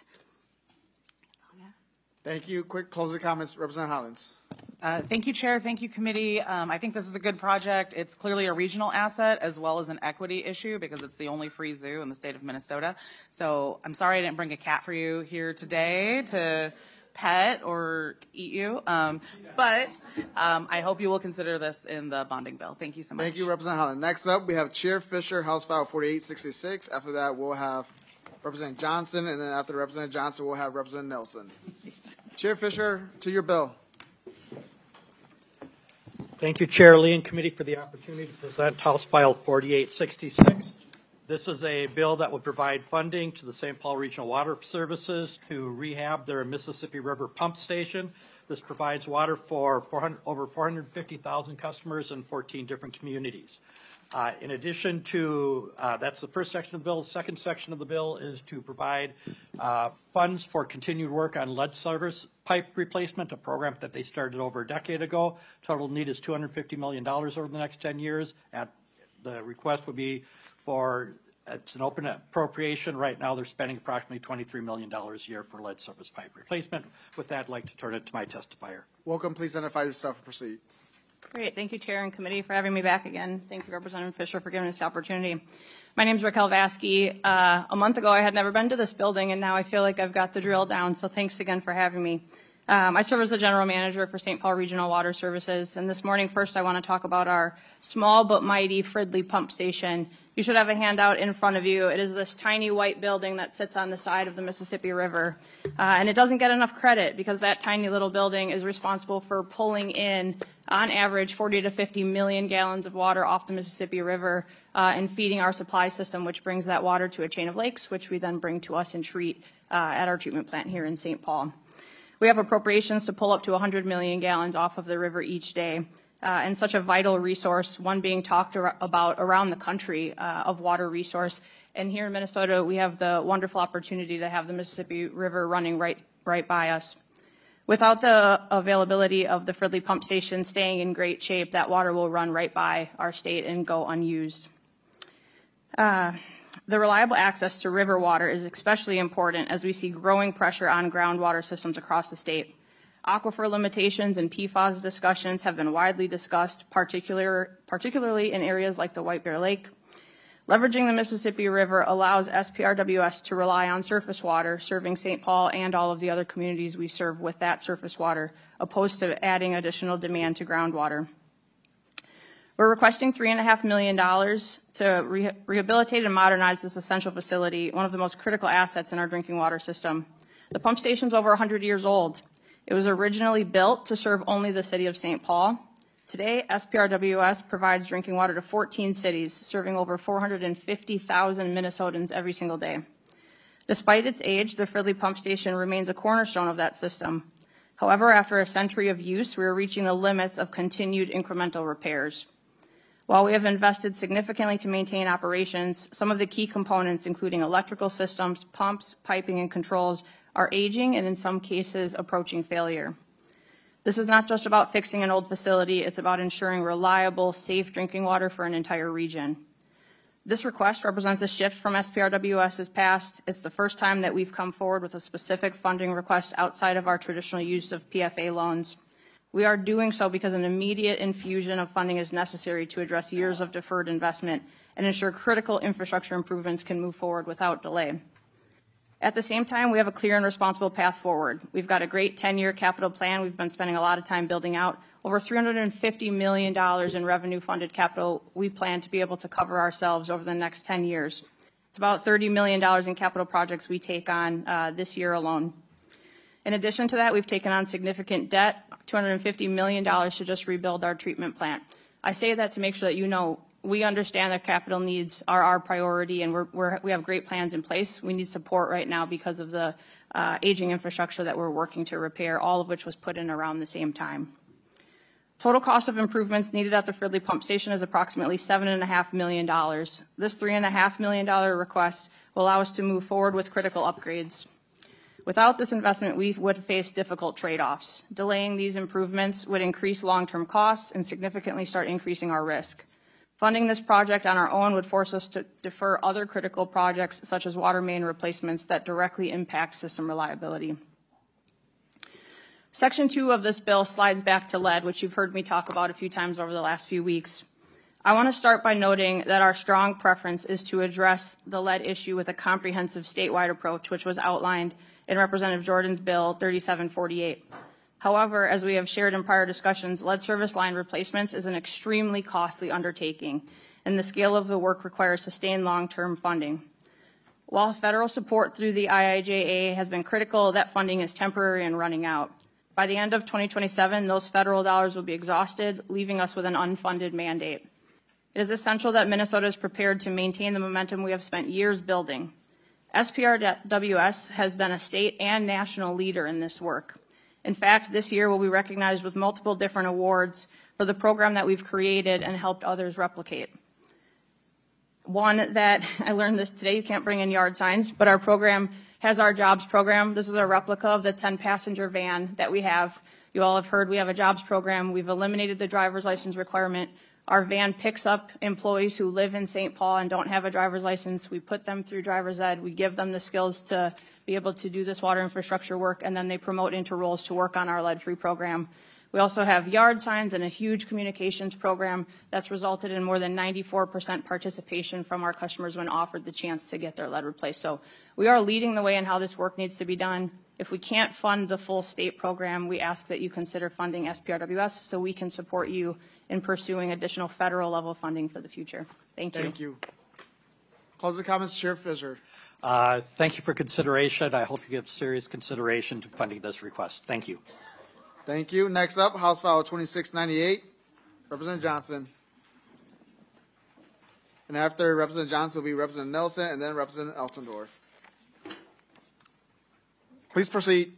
Thank you. Quick closing comments, Representative Hollins. Uh, thank you, Chair. Thank you, Committee. Um, I think this is a good project. It's clearly a regional asset as well as an equity issue because it's the only free zoo in the state of Minnesota. So I'm sorry I didn't bring a cat for you here today to pet or eat you. Um, but um, I hope you will consider this in the bonding bill. Thank you so much. Thank you, Representative Hollins. Next up, we have Chair Fisher, House File forty-eight sixty-six. After that, we'll have Representative Johnson, and then after Representative Johnson, we'll have Representative Nelson. Chair Fisher, to your bill. Thank you, Chair Lee and Committee, for the opportunity to present House File forty-eight sixty-six. This is a bill that would provide funding to the Saint Paul Regional Water Services to rehab their Mississippi River pump station. This provides water for four hundred, over four hundred fifty thousand customers in fourteen different communities. Uh, in addition to, uh, that's the first section of the bill. The second section of the bill is to provide uh, funds for continued work on lead service pipe replacement, a program that they started over a decade ago. Total need is two hundred fifty million dollars over the next ten years. At the request would be for, it's an open appropriation. Right now they're spending approximately twenty-three million dollars a year for lead service pipe replacement. With that, I'd like to turn it to my testifier. Welcome. Please identify yourself and proceed. Great. Thank you, Chair and Committee, for having me back again. Thank you, Representative Fisher, for giving us the opportunity. My name is Raquel Vasky. Uh, a month ago, I had never been to this building, and now I feel like I've got the drill down, so thanks again for having me. Um, I serve as the General Manager for Saint Paul Regional Water Services, and this morning, first, I want to talk about our small but mighty Fridley Pump Station. You should have a handout in front of you. It is this tiny white building that sits on the side of the Mississippi River, uh, and it doesn't get enough credit because that tiny little building is responsible for pulling in, on average, forty to fifty million gallons of water off the Mississippi River uh, and feeding our supply system, which brings that water to a chain of lakes, which we then bring to us and treat uh, at our treatment plant here in Saint Paul. We have appropriations to pull up to one hundred million gallons off of the river each day. Uh, and such a vital resource, one being talked ar- about around the country uh, of water resource. And here in Minnesota, we have the wonderful opportunity to have the Mississippi River running right, right by us. Without the availability of the Fridley Pump Station staying in great shape, that water will run right by our state and go unused. Uh, the reliable access to river water is especially important as we see growing pressure on groundwater systems across the state. Aquifer limitations and P FAS discussions have been widely discussed, particular, particularly in areas like the White Bear Lake. Leveraging the Mississippi River allows S P R W S to rely on surface water, serving Saint Paul and all of the other communities we serve with that surface water, opposed to adding additional demand to groundwater. We're requesting three point five million dollars to re- rehabilitate and modernize this essential facility, one of the most critical assets in our drinking water system. The pump station's over one hundred years old. It was originally built to serve only the city of Saint Paul. Today, S P R W S provides drinking water to fourteen cities, serving over four hundred fifty thousand Minnesotans every single day. Despite its age, the Fridley Pump Station remains a cornerstone of that system. However, after a century of use, we are reaching the limits of continued incremental repairs. While we have invested significantly to maintain operations, some of the key components, including electrical systems, pumps, piping, and controls, are aging and in some cases approaching failure. This is not just about fixing an old facility, it's about ensuring reliable, safe drinking water for an entire region. This request represents a shift from S P R W S's past. It's the first time that we've come forward with a specific funding request outside of our traditional use of P F A loans. We are doing so because an immediate infusion of funding is necessary to address years of deferred investment and ensure critical infrastructure improvements can move forward without delay. At the same time, we have a clear and responsible path forward. We've got a great ten-year capital plan we've been spending a lot of time building out. Over three hundred fifty million dollars in revenue-funded capital we plan to be able to cover ourselves over the next ten years. It's about thirty million dollars in capital projects we take on uh, this year alone. In addition to that, we've taken on significant debt, two hundred fifty million dollars to just rebuild our treatment plant. I say that to make sure that you know we understand that capital needs are our priority, and we're, we're, we have great plans in place. We need support right now because of the uh, aging infrastructure that we're working to repair, all of which was put in around the same time. Total cost of improvements needed at the Fridley Pump Station is approximately seven point five million dollars. This three point five million dollars request will allow us to move forward with critical upgrades. Without this investment, we would face difficult trade-offs. Delaying these improvements would increase long-term costs and significantly start increasing our risk. Funding this project on our own would force us to defer other critical projects, such as water main replacements that directly impact system reliability. Section two of this bill slides back to lead, which you've heard me talk about a few times over the last few weeks. I want to start by noting that our strong preference is to address the lead issue with a comprehensive statewide approach, which was outlined in Representative Jordan's bill thirty-seven forty-eight. However, as we have shared in prior discussions, lead service line replacements is an extremely costly undertaking, and the scale of the work requires sustained long-term funding. While federal support through the I I J A has been critical, that funding is temporary and running out. By the end of twenty twenty-seven, those federal dollars will be exhausted, leaving us with an unfunded mandate. It is essential that Minnesota is prepared to maintain the momentum we have spent years building. S P R W S has been a state and national leader in this work. In fact, this year we'll be recognized with multiple different awards for the program that we've created and helped others replicate. One that, I learned this today, you can't bring in yard signs, but our program has our jobs program. This is a replica of the ten-passenger van that we have. You all have heard we have a jobs program. We've eliminated the driver's license requirement. Our van picks up employees who live in Saint Paul and don't have a driver's license. We put them through driver's ed. We give them the skills to be able to do this water infrastructure work, and then they promote into roles to work on our lead-free program. We also have yard signs and a huge communications program that's resulted in more than ninety-four percent participation from our customers when offered the chance to get their lead replaced. So we are leading the way in how this work needs to be done. If we can't fund the full state program, we ask that you consider funding S P R W S so we can support you in pursuing additional federal level funding for the future. Thank you. Thank you. Closing comments, Chair Fisher. Uh, thank you for consideration. I hope you give serious consideration to funding this request. Thank you. Thank you. Next up, House File twenty-six ninety-eight, Representative Johnson. And after Representative Johnson will be Representative Nelson and then Representative Eltendorf. Please proceed.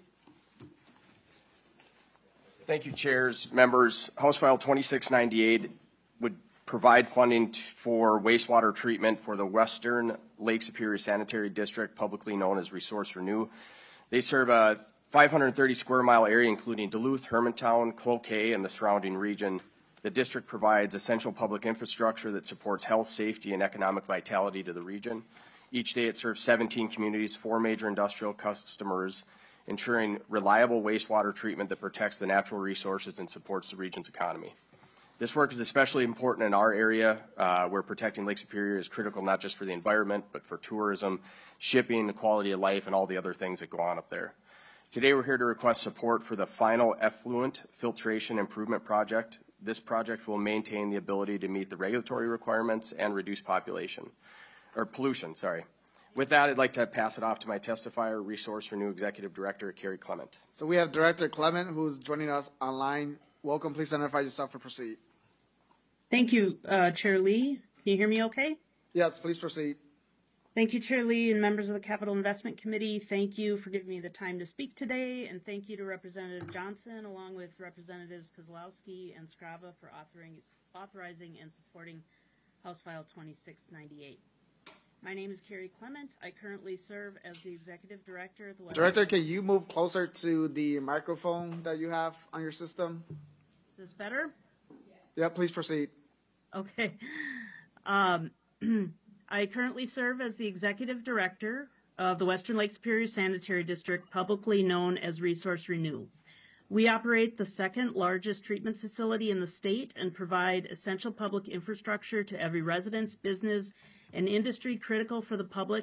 Thank you, chairs, members. House File twenty-six ninety-eight would provide funding t- for wastewater treatment for the Western Lake Superior Sanitary District, publicly known as Resource Renew. They serve a five hundred thirty square mile area, including Duluth, Hermantown, Cloquet, and the surrounding region. The district provides essential public infrastructure that supports health, safety, and economic vitality to the region. Each day it serves seventeen communities, four major industrial customers, ensuring reliable wastewater treatment that protects the natural resources and supports the region's economy. This work is especially important in our area, uh, where protecting Lake Superior is critical not just for the environment, but for tourism, shipping, the quality of life, and all the other things that go on up there. Today we're here to request support for the final effluent filtration improvement project. This project will maintain the ability to meet the regulatory requirements and reduce population, or pollution, sorry. With that, I'd like to pass it off to my testifier, Resource Renew Executive Director, Carrie Clement. So we have Director Clement, who's joining us online. Welcome. Please identify yourself and proceed. Thank you, uh, Chair Lee. Can you hear me okay? Yes, please proceed. Thank you, Chair Lee and members of the Capital Investment Committee. Thank you for giving me the time to speak today, and thank you to Representative Johnson, along with Representatives Kozlowski and Scrava for authoring, authorizing and supporting House File twenty-six ninety-eight. My name is Carrie Clement. I currently serve as the Executive Director of the West. Director, can you move closer to the microphone that you have on your system? Is this better? Yeah, please proceed. Okay. Um, I currently serve as the Executive Director of the Western Lake Superior Sanitary District, publicly known as Resource Renew. We operate the second largest treatment facility in the state and provide essential public infrastructure to every residence, business, and industry critical for the public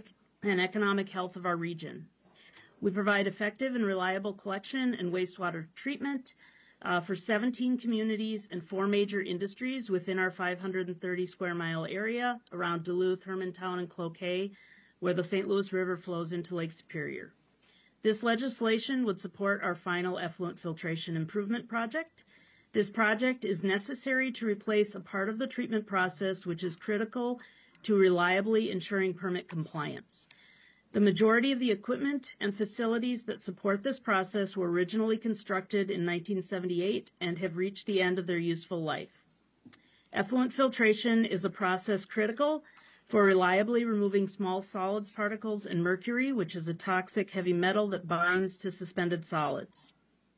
and economic health of our region. We provide effective and reliable collection and wastewater treatment uh, for seventeen communities and four major industries within our five hundred thirty square mile area around Duluth, Hermantown, and Cloquet, where the Saint Louis River flows into Lake Superior. This legislation would support our final effluent filtration improvement project. This project is necessary to replace a part of the treatment process which is critical to reliably ensuring permit compliance. The majority of the equipment and facilities that support this process were originally constructed in nineteen seventy-eight and have reached the end of their useful life. Effluent filtration is a process critical for reliably removing small solids particles and mercury, which is a toxic heavy metal that binds to suspended solids.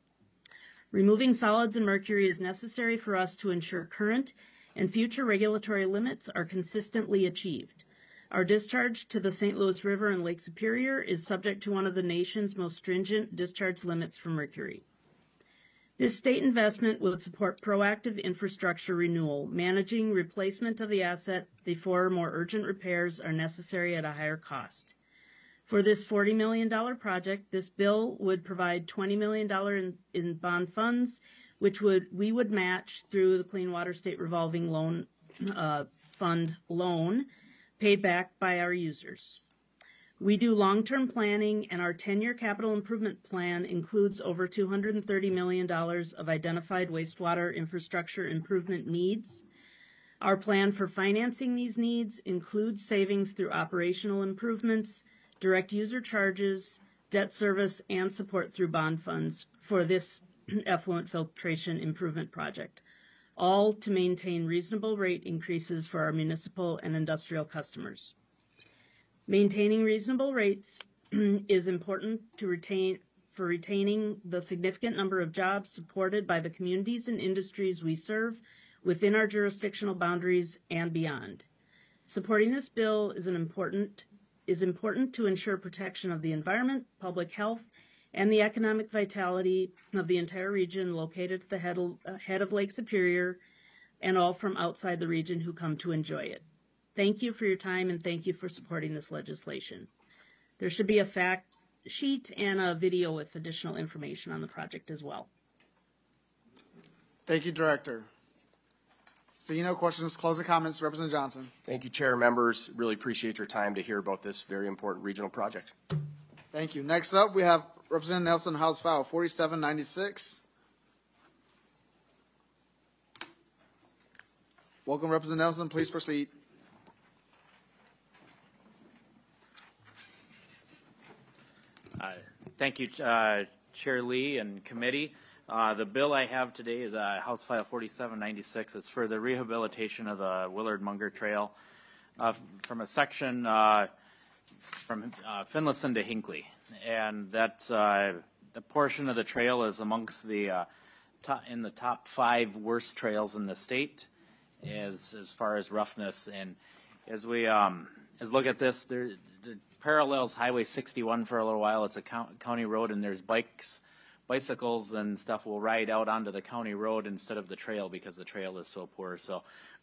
Removing solids and mercury is necessary for us to ensure current and future regulatory limits are consistently achieved. Our discharge to the Saint Louis River and Lake Superior is subject to one of the nation's most stringent discharge limits for mercury. This state investment would support proactive infrastructure renewal, managing replacement of the asset before more urgent repairs are necessary at a higher cost. For this forty million dollars project, this bill would provide twenty million dollars in, in bond funds, which would we would match through the Clean Water State Revolving Loan uh, Fund loan paid back by our users. We do long-term planning, and our ten-year capital improvement plan includes over two hundred thirty million dollars of identified wastewater infrastructure improvement needs. Our plan for financing these needs includes savings through operational improvements, direct user charges, debt service, and support through bond funds for this effluent filtration improvement project, all to maintain reasonable rate increases for our municipal and industrial customers. Maintaining reasonable rates is important to retain for retaining the significant number of jobs supported by the communities and industries we serve within our jurisdictional boundaries and beyond. Supporting this bill is an important is important to ensure protection of the environment, public health, and the economic vitality of the entire region located at the head of, uh, head of Lake Superior, and all from outside the region who come to enjoy it. Thank you for your time, and thank you for supporting this legislation. There should be a fact sheet and a video with additional information on the project as well. Thank you, Director. Seeing no questions, closing comments, Representative Johnson. Thank you, Chair, members. Really appreciate your time to hear about this very important regional project. Thank you. Next up, we have Representative Nelson, House File forty-seven ninety-six. Welcome, Representative Nelson. Please proceed. Uh, thank you, uh, Chair Lee and committee. Uh, the bill I have today is uh, House File forty-seven ninety-six. It's for the rehabilitation of the Willard Munger Trail uh, from a section uh, from uh, Finlayson to Hinckley. And that uh, the portion of the trail is amongst the uh, top, in the top five worst trails in the state as as far as roughness. And as we um, as look at this, there it parallels Highway sixty-one for a little while. It's a county road, and there's bikes, bicycles, and stuff will ride out onto the county road instead of the trail because the trail is so poor. So,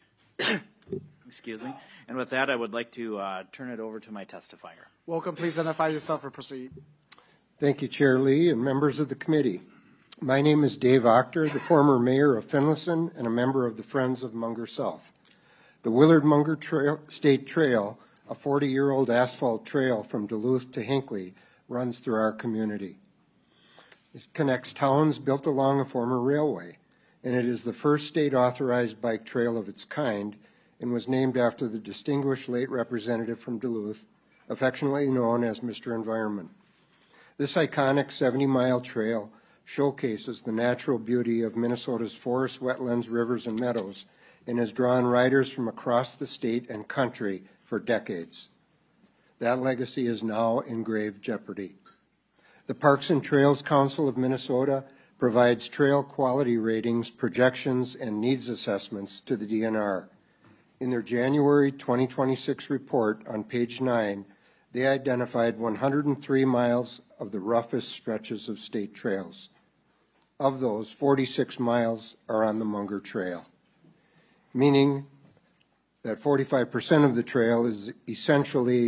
excuse me. And with that, I would like to uh, turn it over to my testifier. Welcome. Please identify yourself and proceed. Thank you, Chair Lee and members of the committee. My name is Dave Octor, the former mayor of Finlayson and a member of the Friends of Munger South. The Willard Munger Trail, State Trail, a forty-year-old asphalt trail from Duluth to Hinckley, runs through our community. It connects towns built along a former railway, and it is the first state-authorized bike trail of its kind and was named after the distinguished late representative from Duluth, affectionately known as Mister Environment. This iconic seventy-mile trail showcases the natural beauty of Minnesota's forests, wetlands, rivers, and meadows, and has drawn riders from across the state and country for decades. That legacy is now in grave jeopardy. The Parks and Trails Council of Minnesota provides trail quality ratings, projections, and needs assessments to the D N R. In their January twenty twenty-six report on page nine, they identified one hundred three miles of the roughest stretches of state trails. Of those, forty-six miles are on the Munger Trail, meaning that forty-five percent of the trail is essentially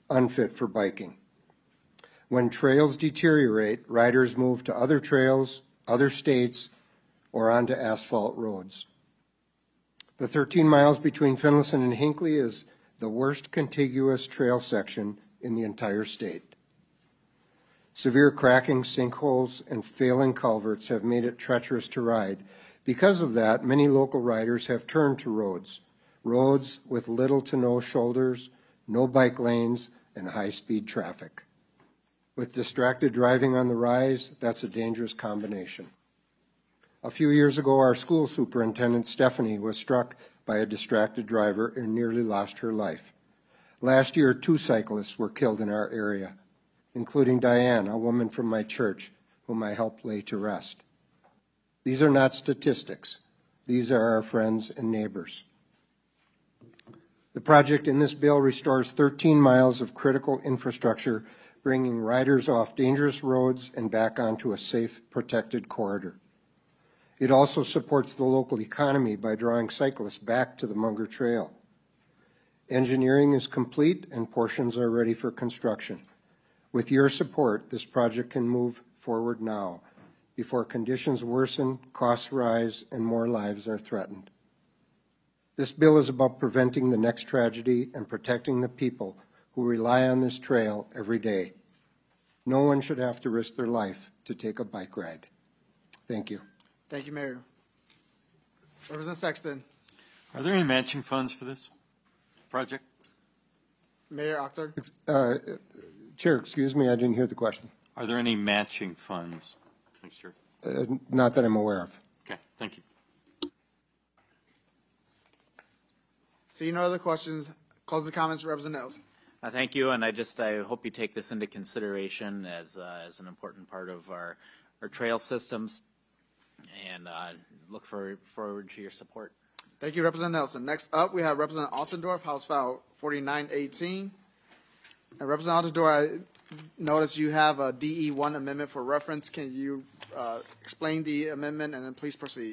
unfit for biking. When trails deteriorate, riders move to other trails, other states, or onto asphalt roads. The thirteen miles between Finlayson and Hinckley is the worst contiguous trail section in the entire state. Severe cracking, sinkholes, and failing culverts have made it treacherous to ride. Because of that, many local riders have turned to roads, roads with little to no shoulders, no bike lanes, and high-speed traffic. With distracted driving on the rise, that's a dangerous combination. A few years ago, our school superintendent, Stephanie, was struck by a distracted driver and nearly lost her life. Last year, two cyclists were killed in our area, including Diane, a woman from my church, whom I helped lay to rest. These are not statistics. These are our friends and neighbors. The project in this bill restores thirteen miles of critical infrastructure, bringing riders off dangerous roads and back onto a safe, protected corridor. It also supports the local economy by drawing cyclists back to the Munger Trail. Engineering is complete and portions are ready for construction. With your support, this project can move forward now, before conditions worsen, costs rise, and more lives are threatened. This bill is about preventing the next tragedy and protecting the people who rely on this trail every day. No one should have to risk their life to take a bike ride. Thank you. Thank you, Mayor. Representative Sexton. Are there any matching funds for this project? Mayor Akhtar. Uh, Chair, excuse me, I didn't hear the question. Are there any matching funds? Thanks, Chair. Uh, not that I'm aware of. Okay, thank you. See no other questions. Close the comments, Representative Nelson. Uh, thank you, and I just I hope you take this into consideration as uh, as an important part of our our trail systems, and uh, look for, forward to your support. Thank you, Representative Nelson. Next up, we have Representative Altendorf, House File forty-nine eighteen. And Representative Altendorf, I notice you have a D E one amendment for reference. Can you uh, explain the amendment and then please proceed?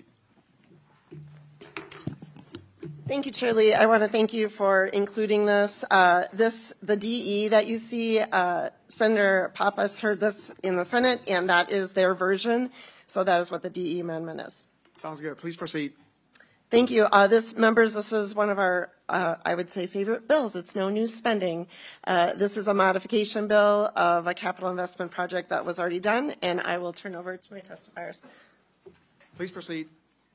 Thank you, Chair Lee. I want to thank you for including this. Uh, this, the D E that you see, uh, Senator Pappas heard this in the Senate, and that is their version. So that is what the D E amendment is. Sounds good. Please proceed. Thank you. Uh, this, members, this is one of our, uh, I would say, favorite bills. It's no new spending. Uh, this is a modification bill of a capital investment project that was already done, and I will turn over to my testifiers. Please proceed.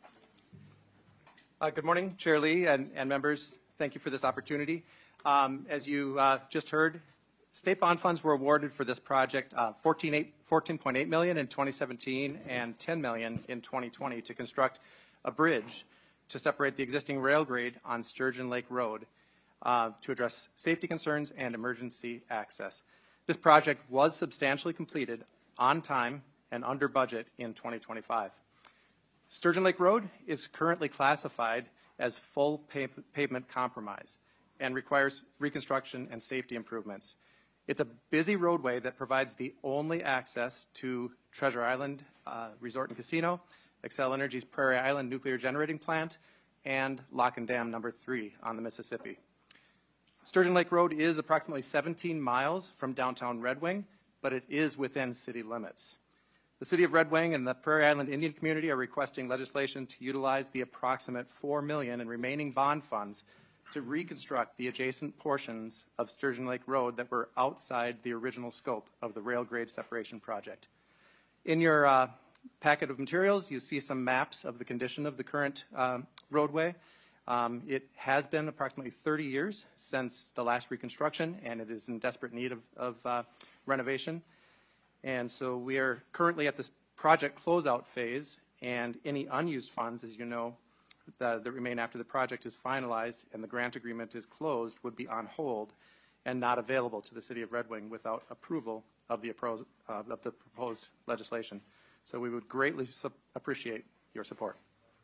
Uh, good morning, Chair Lee and, and members. Thank you for this opportunity. Um, as you uh, just heard, state bond funds were awarded for this project, uh, fourteen point eight million dollars in twenty seventeen and ten million dollars in twenty twenty to construct a bridge to separate the existing rail grade on Sturgeon Lake Road uh, to address safety concerns and emergency access. This project was substantially completed on time and under budget in twenty twenty-five. Sturgeon Lake Road is currently classified as full pav pavement compromise and requires reconstruction and safety improvements. It's a busy roadway that provides the only access to Treasure Island uh, Resort and Casino, Xcel Energy's Prairie Island Nuclear Generating Plant, and Lock and Dam number three on the Mississippi. Sturgeon Lake Road is approximately seventeen miles from downtown Red Wing, but it is within city limits. The City of Red Wing and the Prairie Island Indian community are requesting legislation to utilize the approximate four million dollars in remaining bond funds to reconstruct the adjacent portions of Sturgeon Lake Road that were outside the original scope of the rail grade separation project. In your uh, packet of materials, you see some maps of the condition of the current um, roadway. Um, it has been approximately thirty years since the last reconstruction, and it is in desperate need of, of uh, renovation. And so we are currently at this project closeout phase, and any unused funds, as you know, that, that remain after the project is finalized and the grant agreement is closed would be on hold and not available to the City of Red Wing without approval of the, uh, of the proposed legislation. So we would greatly appreciate your support.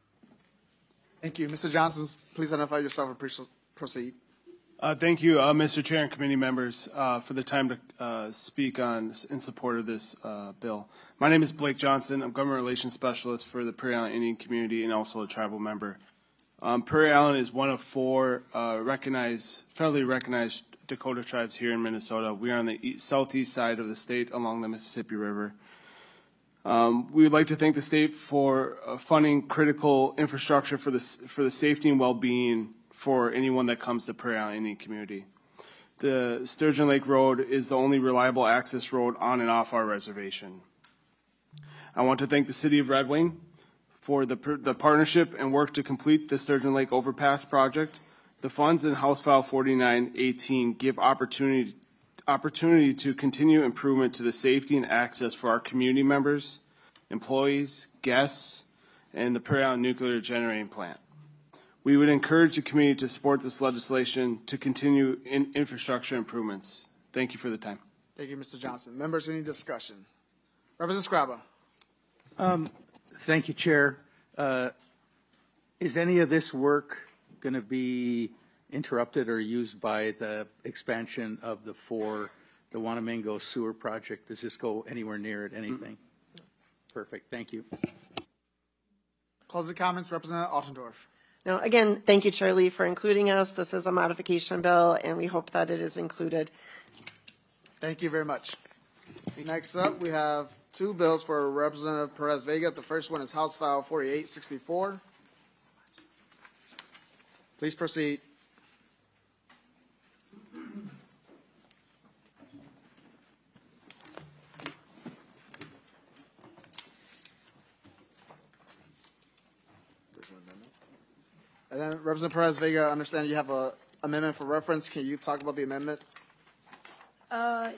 Thank you. Mister Johnson, please identify yourself and proceed. Uh, thank you, uh, Mister Chair and committee members, uh, for the time to uh, speak on in support of this uh, bill. My name is Blake Johnson. I'm Government Relations Specialist for the Prairie Island Indian community and also a tribal member. Um, Prairie Island is one of four uh, recognized, federally recognized Dakota tribes here in Minnesota. We are on the east, southeast side of the state along the Mississippi River. Um, we would like to thank the state for uh, funding critical infrastructure for the, for the safety and well-being for anyone that comes to Prairie Island Indian Community. The Sturgeon Lake Road is the only reliable access road on and off our reservation. I want to thank the City of Red Wing for the, the partnership and work to complete the Sturgeon Lake Overpass project. The funds in House File forty-nine eighteen give opportunity opportunity to continue improvement to the safety and access for our community members, employees, guests, and the Prairie Island Nuclear Generating Plant. We would encourage the community to support this legislation to continue in infrastructure improvements. Thank you for the time. Thank you, Mister Johnson. Members, any discussion? Representative Scraba. Um, thank you, Chair. Uh, is any of this work going to be interrupted or used by the expansion of the four, the Wanamingo sewer project? Does this go anywhere near it, anything? Mm-hmm. Perfect. Thank you. Closing comments, Representative Altendorf. No, again, thank you, Chair Lee, for including us. This is a modification bill, and we hope that it is included. Thank you very much. Next up, we have two bills for Representative Perez Vega. The first one is House File forty-eight sixty-four. Please proceed. And then Representative Perez Vega, I understand you have an amendment for reference. Can you talk about the amendment? Uh,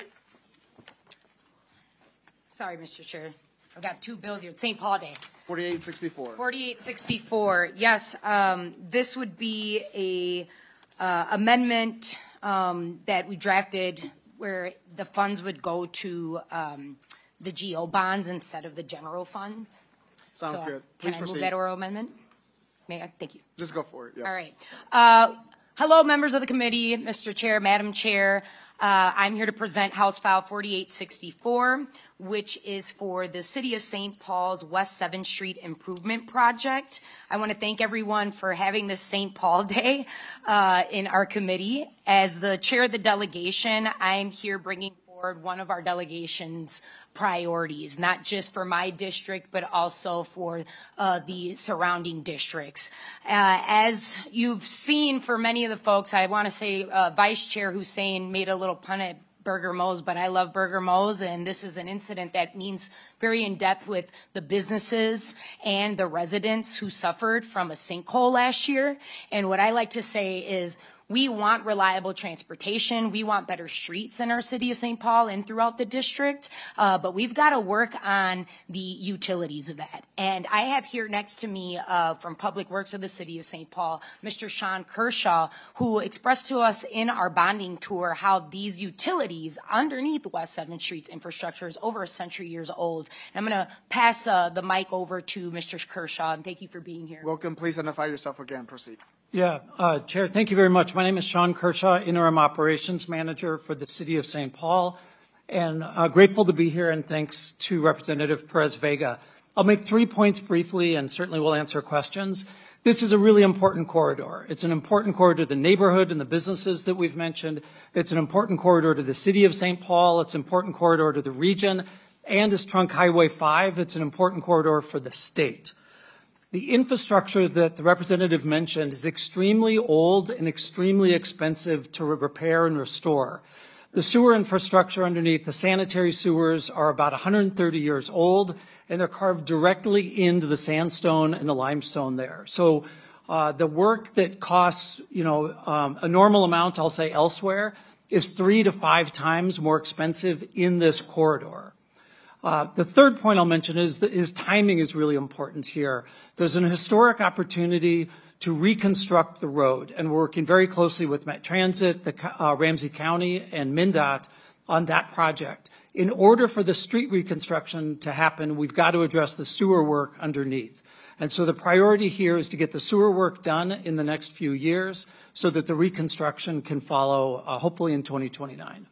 sorry, Mister Chair. I've got two bills here. It's Saint Paul Day. forty-eight sixty-four. forty-eight sixty-four. Yes, um, this would be a uh, amendment um, that we drafted where the funds would go to um, the G O bonds instead of the general fund. Sounds so good. can Please I proceed. move that oral amendment? May I? Thank you. Just go for it. Yeah. All right. Uh, hello, members of the committee, Mister Chair, Madam Chair. Uh, I'm here to present House File forty-eight sixty-four, which is for the City of Saint Paul's West seventh Street Improvement Project. I want to thank everyone for having this Saint Paul Day uh, in our committee. As the chair of the delegation, I'm here bringing forward one of our delegation's priorities, not just for my district, but also for uh, the surrounding districts. Uh, as you've seen for many of the folks, I want to say uh, Vice Chair Hussein made a little pun at Burger Mo's, but I love Burger Mo's, and this is an incident that means very in depth with the businesses and the residents who suffered from a sinkhole last year. And what I like to say is, we want reliable transportation. We want better streets in our city of Saint Paul and throughout the district, uh, but we've got to work on the utilities of that. And I have here next to me uh, from Public Works of the city of Saint Paul, Mister Sean Kershaw, who expressed to us in our bonding tour how these utilities underneath West seventh Street's infrastructure is over a century years old. And I'm going to pass uh, the mic over to Mister Kershaw, and thank you for being here. Welcome. Please identify yourself again. Proceed. Yeah, uh, Chair, thank you very much. My name is Sean Kershaw, Interim Operations Manager for the City of Saint Paul, and uh, grateful to be here, and thanks to Representative Perez Vega. I'll make three points briefly, and certainly we'll answer questions. This is a really important corridor. It's an important corridor to the neighborhood and the businesses that we've mentioned. It's an important corridor to the City of Saint Paul. It's an important corridor to the region, and as Trunk Highway five, it's an important corridor for the state. The infrastructure that the representative mentioned is extremely old and extremely expensive to repair and restore. The sewer infrastructure underneath, the sanitary sewers, are about one hundred thirty years old, and they're carved directly into the sandstone and the limestone there. So uh, the work that costs, you know, um, a normal amount, I'll say elsewhere, is three to five times more expensive in this corridor. Uh, the third point I'll mention is that is timing is really important here. There's an historic opportunity to reconstruct the road, and we're working very closely with Met Transit, the, uh, Ramsey County, and MnDOT on that project. In order for the street reconstruction to happen, we've got to address the sewer work underneath. And so the priority here is to get the sewer work done in the next few years so that the reconstruction can follow, uh, hopefully in twenty twenty-nine.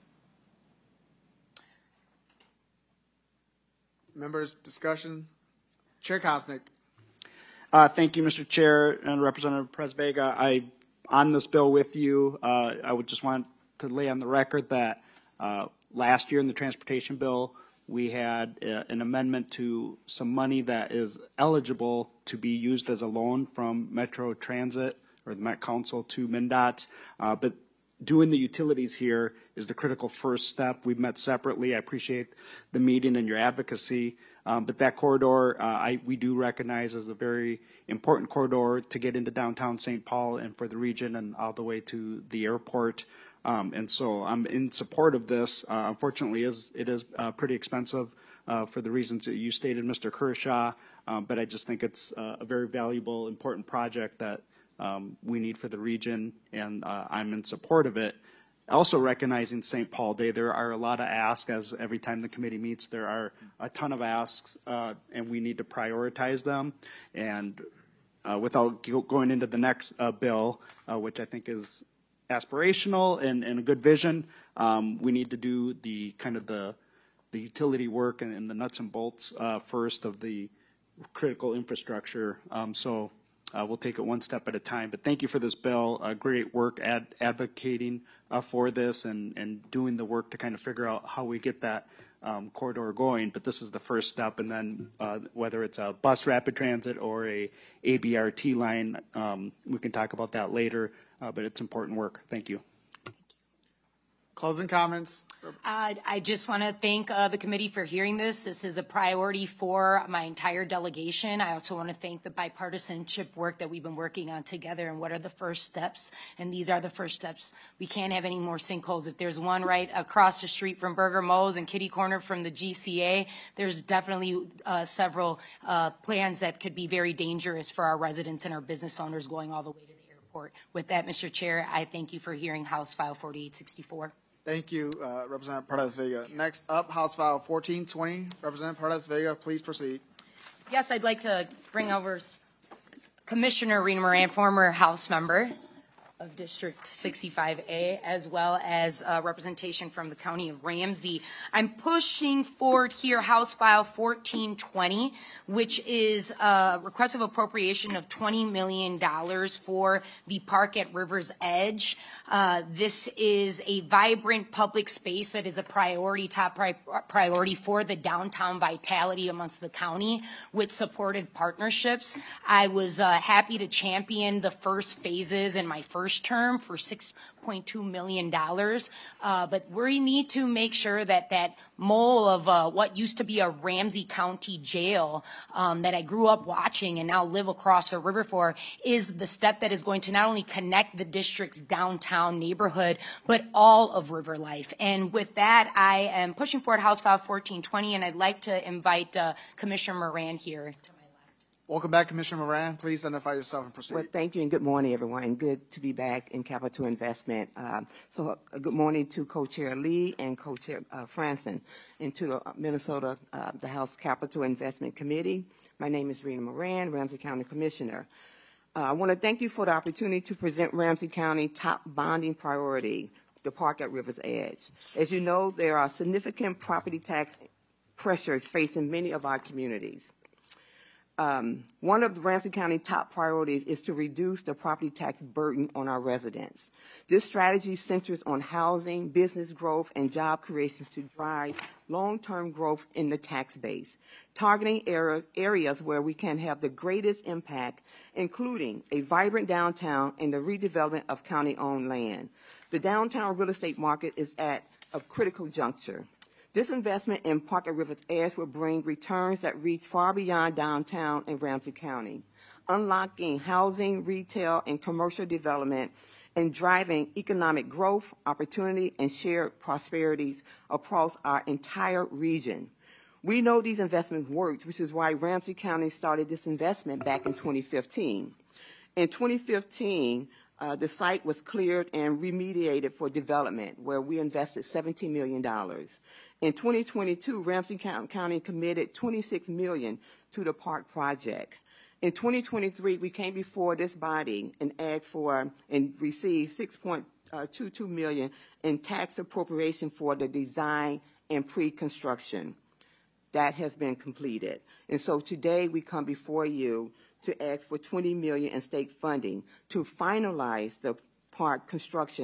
Members, discussion. Chair Kosnick. Uh, thank you, Mister Chair and Representative Perez Vega. I, on this bill with you, uh, I would just want to lay on the record that uh, last year in the transportation bill, we had uh, an amendment to some money that is eligible to be used as a loan from Metro Transit or the Met Council to MnDOT. Uh, but doing the utilities here is the critical first step. We've met separately. I appreciate the meeting and your advocacy. Um, but that corridor, uh, I, we do recognize as a very important corridor to get into downtown Saint Paul and for the region and all the way to the airport. Um, and so I'm in support of this. Uh, unfortunately, is it is uh, pretty expensive uh, for the reasons that you stated, Mister Kershaw. Um, but I just think it's uh, a very valuable, important project that um, we need for the region, and uh, I'm in support of it. Also recognizing Saint Paul Day, there are a lot of asks, as every time the committee meets, there are a ton of asks, uh, and we need to prioritize them. And uh, without going into the next uh, bill, uh, which I think is aspirational and, and a good vision, um, we need to do the kind of the, the utility work and, and the nuts and bolts uh, first of the critical infrastructure. Um, so Uh, we'll take it one step at a time. But thank you for this bill. Uh, great work ad advocating uh, for this and, and doing the work to kind of figure out how we get that um, corridor going. But this is the first step. And then uh, whether it's a bus rapid transit or a A B R T line, um, we can talk about that later. Uh, but it's important work. Thank you. Closing comments. Uh, I just want to thank uh, the committee for hearing this. This is a priority for my entire delegation. I also want to thank the bipartisanship work that we've been working on together and what are the first steps. And these are the first steps. We can't have any more sinkholes. If there's one right across the street from Burger Mo's and kitty corner from the G C A, there's definitely uh, several uh, plans that could be very dangerous for our residents and our business owners going all the way to the airport. With that, Mister Chair, I thank you for hearing House File forty-eight sixty-four. Thank you, uh, Representative Pardes Vega. Next up, House File fourteen twenty. Representative Pardes Vega, please proceed. Yes, I'd like to bring over Commissioner Rena Moran, former House member of District sixty-five A, as well as uh, representation from the County of Ramsey. I'm pushing forward here House File fourteen twenty, which is a request of appropriation of twenty million dollars for the park at River's Edge. Uh, this is a vibrant public space that is a priority, top pri priority for the downtown vitality amongst the county with supportive partnerships. I was uh, happy to champion the first phases in my first term for six point two million dollars, uh, but we need to make sure that that mole of uh, what used to be a Ramsey County jail um, that I grew up watching and now live across the river for is the step that is going to not only connect the district's downtown neighborhood, but all of River Life. And with that, I am pushing forward House File fourteen twenty, and I'd like to invite uh, Commissioner Moran here to Welcome back, Commissioner Moran. Please identify yourself and proceed. Well, thank you, and good morning, everyone, and good to be back in Capital Investment. Um, so uh, good morning to Co-Chair Lee and Co-Chair uh, Franson, and to uh, Minnesota, uh, the House Capital Investment Committee. My name is Rena Moran, Ramsey County Commissioner. Uh, I want to thank you for the opportunity to present Ramsey County top bonding priority, the park at River's Edge. As you know, there are significant property tax pressures facing many of our communities. Um, one of the Ramsey County top priorities is to reduce the property tax burden on our residents. This strategy centers on housing, business growth, and job creation to drive long-term growth in the tax base, targeting areas, areas where we can have the greatest impact, including a vibrant downtown and the redevelopment of county-owned land. The downtown real estate market is at a critical juncture. This investment in Park at River's Edge will bring returns that reach far beyond downtown and Ramsey County, unlocking housing, retail, and commercial development, and driving economic growth, opportunity, and shared prosperities across our entire region. We know these investments worked, which is why Ramsey County started this investment back in twenty fifteen. In twenty fifteen, uh, the site was cleared and remediated for development, where we invested seventeen million dollars. In twenty twenty-two, Ramsey County committed twenty-six million dollars to the park project. In twenty twenty-three, we came before this body and asked for and received six point two two million dollars in tax appropriation for the design and pre-construction. That has been completed. And so today we come before you to ask for twenty million dollars in state funding to finalize the park construction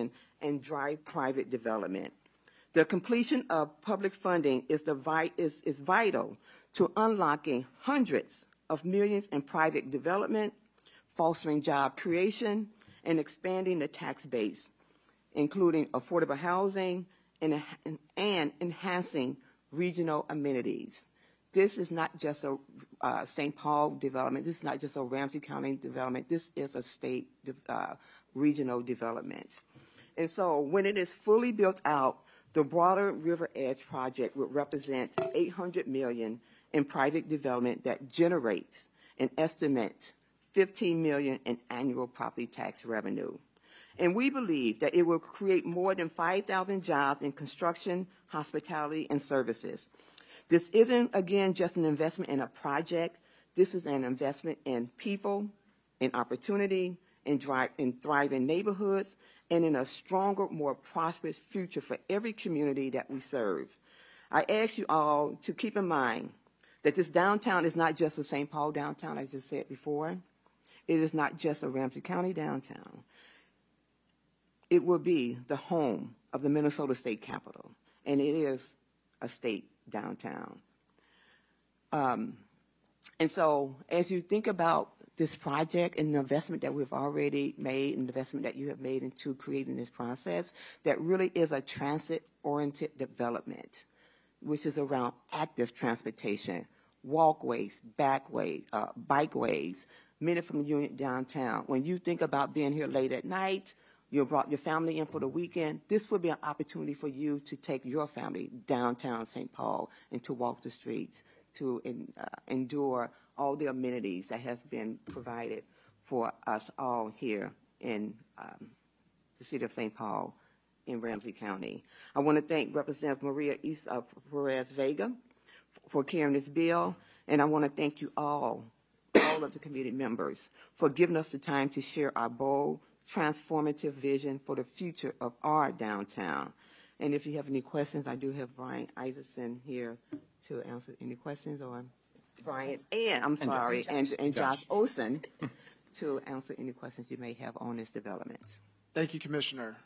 and drive private development. The completion of public funding is, the vi- is, is vital to unlocking hundreds of millions in private development, fostering job creation, and expanding the tax base, including affordable housing and, and enhancing regional amenities. This is not just a uh, Saint Paul development. This is not just a Ramsey County development. This is a state uh, regional development. And so when it is fully built out, the broader River Edge project would represent eight hundred million dollars in private development that generates an estimate fifteen million dollars in annual property tax revenue. And we believe that it will create more than five thousand jobs in construction, hospitality, and services. This isn't, again, just an investment in a project. This is an investment in people, in opportunity, in, drive, in thriving neighborhoods, and in a stronger, more prosperous future for every community that we serve. I ask you all to keep in mind that this downtown is not just a Saint Paul downtown, as I just said before. It is not just a Ramsey County downtown. It will be the home of the Minnesota State Capitol, and it is a state downtown. Um, and so as you think about this project and the investment that we've already made and the investment that you have made into creating this process, that really is a transit-oriented development, which is around active transportation, walkways, backways, uh, bikeways, many from Union downtown. When you think about being here late at night, you brought your family in for the weekend, this would be an opportunity for you to take your family downtown Saint Paul and to walk the streets, to in, uh, endure all the amenities that has been provided for us all here in um, the city of Saint Paul in Ramsey County. I want to thank Representative Maria East of Perez Vega for carrying this bill, and I want to thank you all, all of the committee members, for giving us the time to share our bold, transformative vision for the future of our downtown. And if you have any questions, I do have Brian Isaacson here to answer any questions, or Brian, and I'm sorry, and, and, and Josh Olson to answer any questions you may have on this development. Thank you, Commissioner.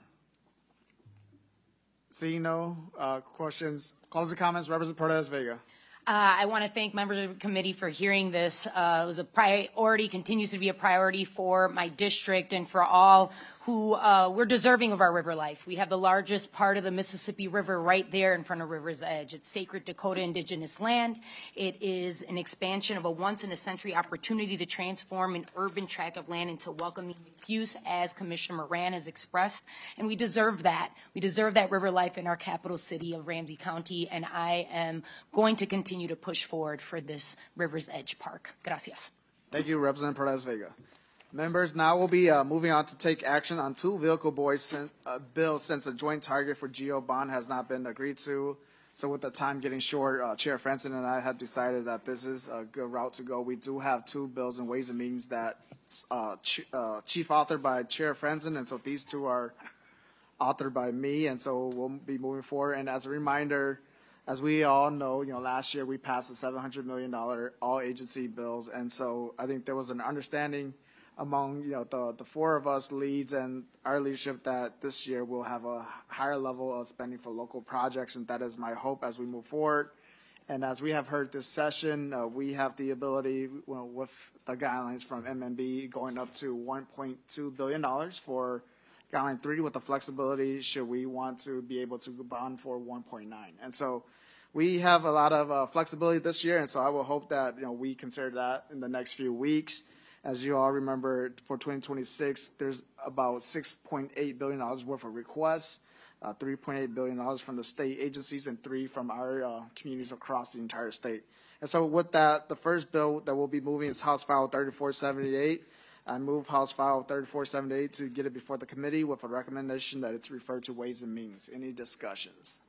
Seeing no uh, questions, closing comments, Representative Perez Vega. Uh, I want to thank members of the committee for hearing this. Uh, it was a priority, continues to be a priority for my district and for all who uh, we're deserving of our river life. We have the largest part of the Mississippi River right there in front of River's Edge. It's sacred Dakota indigenous land. It is an expansion of a once-in-a-century opportunity to transform an urban tract of land into welcoming use, as Commissioner Moran has expressed, and we deserve that. We deserve that river life in our capital city of Ramsey County, and I am going to continue to push forward for this River's Edge Park. Gracias. Thank you, Representative Perez Vega. Members, now we'll be uh, moving on to take action on two vehicle boys sin- uh, bills since a joint target for Geo bond has not been agreed to. So with the time getting short, uh, Chair Franson and I have decided that this is a good route to go. We do have two bills in Ways and Means that uh, ch- uh, chief authored by Chair Franson, and so these two are authored by me, and so we'll be moving forward. And as a reminder, as we all know, you know, last year we passed the seven hundred million dollars all agency bills, and so I think there was an understanding among, you know, the, the four of us leads and our leadership that this year we'll have a higher level of spending for local projects, and that is my hope as we move forward. And as we have heard this session, uh, we have the ability, well, with the guidelines from M M B, going up to one point two billion dollars for guideline three, with the flexibility should we want to be able to bond for one point nine. And so we have a lot of uh, flexibility this year, and so I will hope that, you know, we consider that in the next few weeks. As you all remember, for twenty twenty-six, there's about six point eight billion dollars worth of requests, uh, three point eight billion dollars from the state agencies, and three from our uh, communities across the entire state. And so with that, the first bill that we'll be moving is House File thirty-four seventy-eight. I move House File thirty-four seventy-eight to get it before the committee with a recommendation that it's referred to Ways and Means. Any discussions?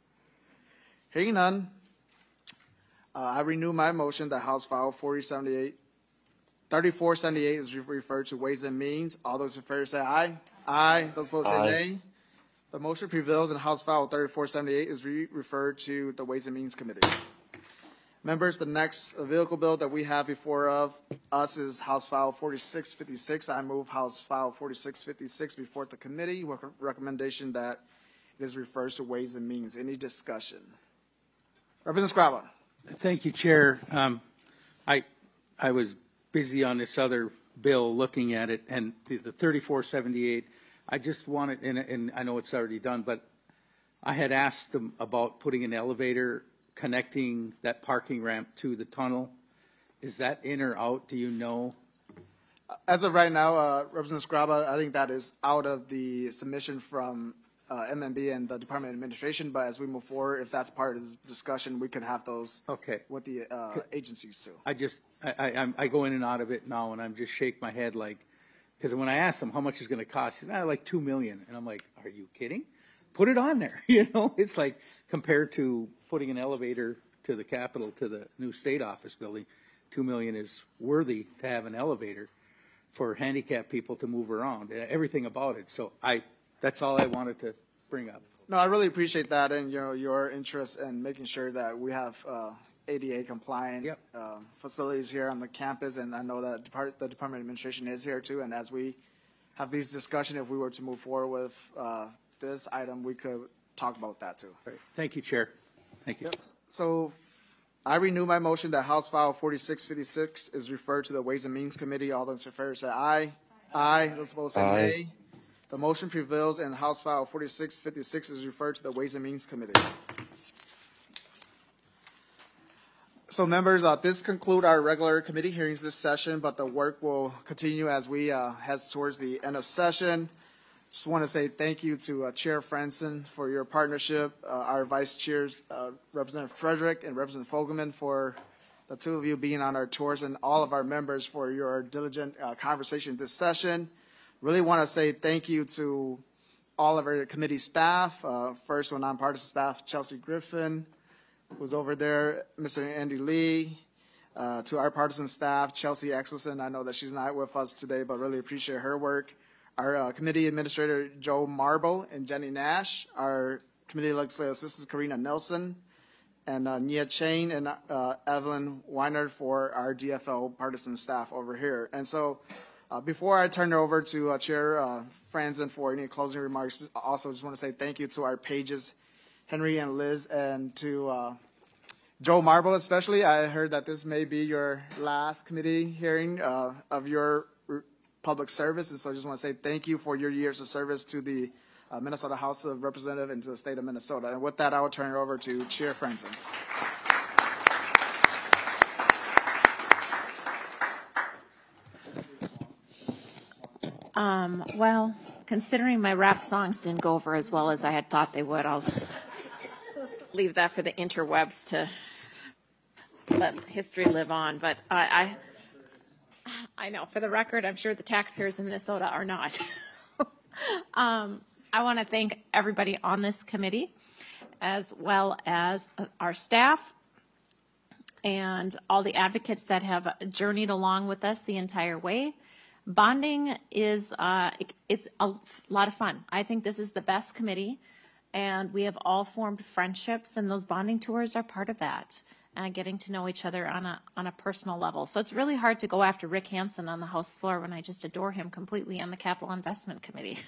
Hearing none, uh, I renew my motion that House File forty seventy-eight thirty-four seventy-eight is referred to Ways and Means. All those in favor say aye. Aye. Those opposed say nay. The motion prevails, and House File thirty-four seventy-eight is re referred to the Ways and Means Committee. Members, the next vehicle bill that we have before of us is House File forty-six fifty-six. I move House File forty-six fifty-six before the committee with a recommendation that it is referred to Ways and Means. Any discussion? Representative Scrava. Thank you, Chair. Um, I I was busy on this other bill looking at it, and the, the thirty-four seventy-eight, I just wanted, and, and I know it's already done, but I had asked them about putting an elevator connecting that parking ramp to the tunnel. Is that in or out? Do you know? As of right now, uh, Representative Scraba, I think that is out of the submission from uh, M M B and the Department of Administration. But as we move forward, if that's part of this discussion, we could have those okay. with the uh, agencies too. I just I, I, I'm- I go in and out of it now, and I'm just shake my head like, because when I asked them how much it's going to cost, he said, ah, like two million, and I'm like, are you kidding? Put it on there. You know, it's like compared to putting an elevator to the Capitol to the new state office building, two million is worthy to have an elevator for handicapped people to move around. Everything about it. So I, that's all I wanted to bring up. No, I really appreciate that and you know, your interest in making sure that we have uh, A D A compliant Yep. uh, facilities here on the campus, and I know that Depart- the Department of Administration is here too. And as we have these discussions, if we were to move forward with uh, this item, we could talk about that too. Great. Thank you, Chair. Thank you. Yep. So I renew my motion that House File forty-six fifty-six is referred to the Ways and Means Committee. All those in favor say aye. Aye. Those opposed say Aye. nay. The motion prevails, and House File forty-six fifty-six is referred to the Ways and Means Committee. So members, uh, this conclude our regular committee hearings this session, but the work will continue as we uh, head towards the end of session. Just want to say thank you to uh, Chair Franson for your partnership, uh, our Vice Chairs, uh, Representative Frederick and Representative Fogelman, for the two of you being on our tours, and all of our members for your diligent uh, conversation this session. Really want to say thank you to all of our committee staff. Uh, first, one nonpartisan staff, Chelsea Griffin, who's over there, Mister Andy Lee. Uh, to our partisan staff, Chelsea Exelson. I know that she's not with us today, but really appreciate her work. Our uh, committee administrator, Joe Marble and Jenny Nash. Our committee legislative assistants, Karina Nelson and uh, Nia Chain, and uh, Evelyn Weiner for our D F L partisan staff over here. And so uh, before I turn it over to uh, Chair uh, Franzen for any closing remarks, I also just want to say thank you to our pages, Henry and Liz, and to uh, Joe Marble especially. I heard that this may be your last committee hearing uh, of your public service, and so I just want to say thank you for your years of service to the uh, Minnesota House of Representatives and to the state of Minnesota. And with that, I will turn it over to Chair Franzen. Um, well, considering my rap songs didn't go over as well as I had thought they would, I'll leave that for the interwebs to let history live on. But I, I, I know, for the record, I'm sure the taxpayers in Minnesota are not. um, I want to thank everybody on this committee, as well as our staff and all the advocates that have journeyed along with us the entire way. Bonding is, uh, it, it's a lot of fun. I think this is the best committee, and we have all formed friendships, and those bonding tours are part of that, uh, getting to know each other on a on a personal level. So it's really hard to go after Rick Hansen on the House floor when I just adore him completely on the Capital Investment Committee.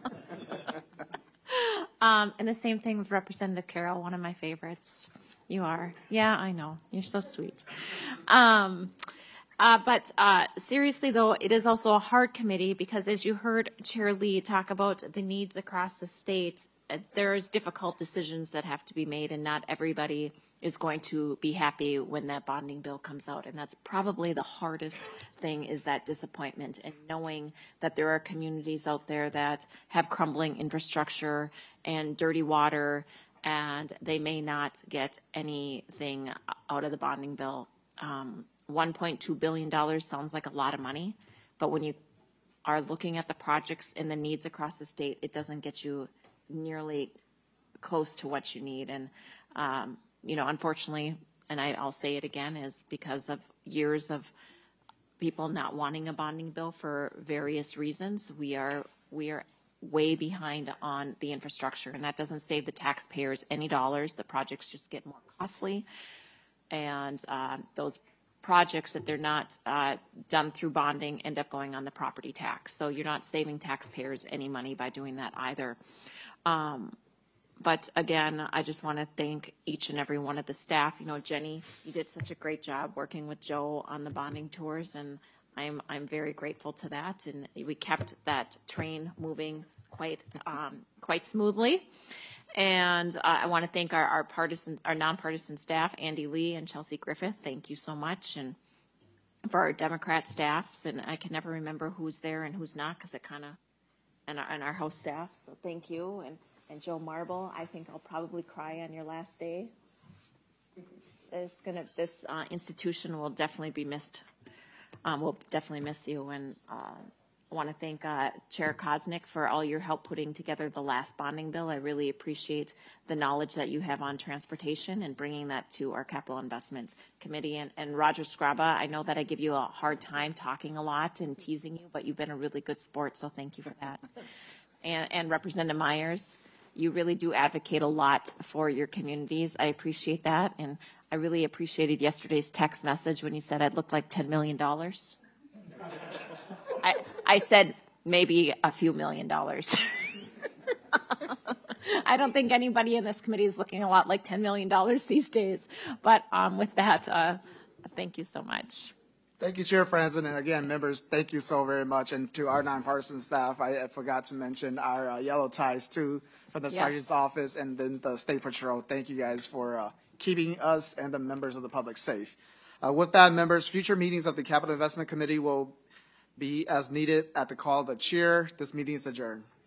um, and the same thing with Representative Carroll, one of my favorites. You are. Yeah, I know. You're so sweet. Um, Uh, but uh, seriously, though, it is also a hard committee because, as you heard Chair Lee talk about the needs across the state, uh, there's difficult decisions that have to be made, and not everybody is going to be happy when that bonding bill comes out. And that's probably the hardest thing, is that disappointment, and knowing that there are communities out there that have crumbling infrastructure and dirty water, and they may not get anything out of the bonding bill. Um, one point two billion dollars sounds like a lot of money, but when you are looking at the projects and the needs across the state, it doesn't get you nearly close to what you need. And, um, you know, unfortunately, and I, I'll say it again, is because of years of people not wanting a bonding bill for various reasons, we are we are way behind on the infrastructure, and that doesn't save the taxpayers any dollars. The projects just get more costly. and uh, those projects that they're not uh, done through bonding end up going on the property tax. So you're not saving taxpayers any money by doing that either. Um, but again, I just want to thank each and every one of the staff. You know, Jenny, you did such a great job working with Joe on the bonding tours, and I'm I'm very grateful to that. And we kept that train moving quite um, quite smoothly. And uh, I want to thank our, our partisan, our nonpartisan staff, Andy Lee and Chelsea Griffith. Thank you so much. And for our Democrat staffs, and I can never remember who's there and who's not because it kind of, and our, and our house staff. So thank you. And, and Joe Marble, I think I'll probably cry on your last day. It's, it's gonna, this uh, institution will definitely be missed. Um, we'll definitely miss you. And uh, I want to thank uh, Chair Koznick for all your help putting together the last bonding bill. I really appreciate the knowledge that you have on transportation and bringing that to our Capital Investment Committee. And, and Roger Scraba, I know that I give you a hard time talking a lot and teasing you, but you've been a really good sport, so thank you for that. And, and Representative Myers, you really do advocate a lot for your communities. I appreciate that. And I really appreciated yesterday's text message when you said I'd look like ten million dollars. I, I said maybe a few million dollars. I don't think anybody in this committee is looking a lot like ten million dollars these days. But um, with that, uh, thank you so much. Thank you, Chair Franzen. And again, members, thank you so very much. And to our nonpartisan staff, I, I forgot to mention our uh, yellow ties, too, from the Yes. Sergeant's office and then the State Patrol. Thank you guys for uh, keeping us and the members of the public safe. Uh, with that, members, future meetings of the Capital Investment Committee will be as needed at the call of the chair. This meeting is adjourned.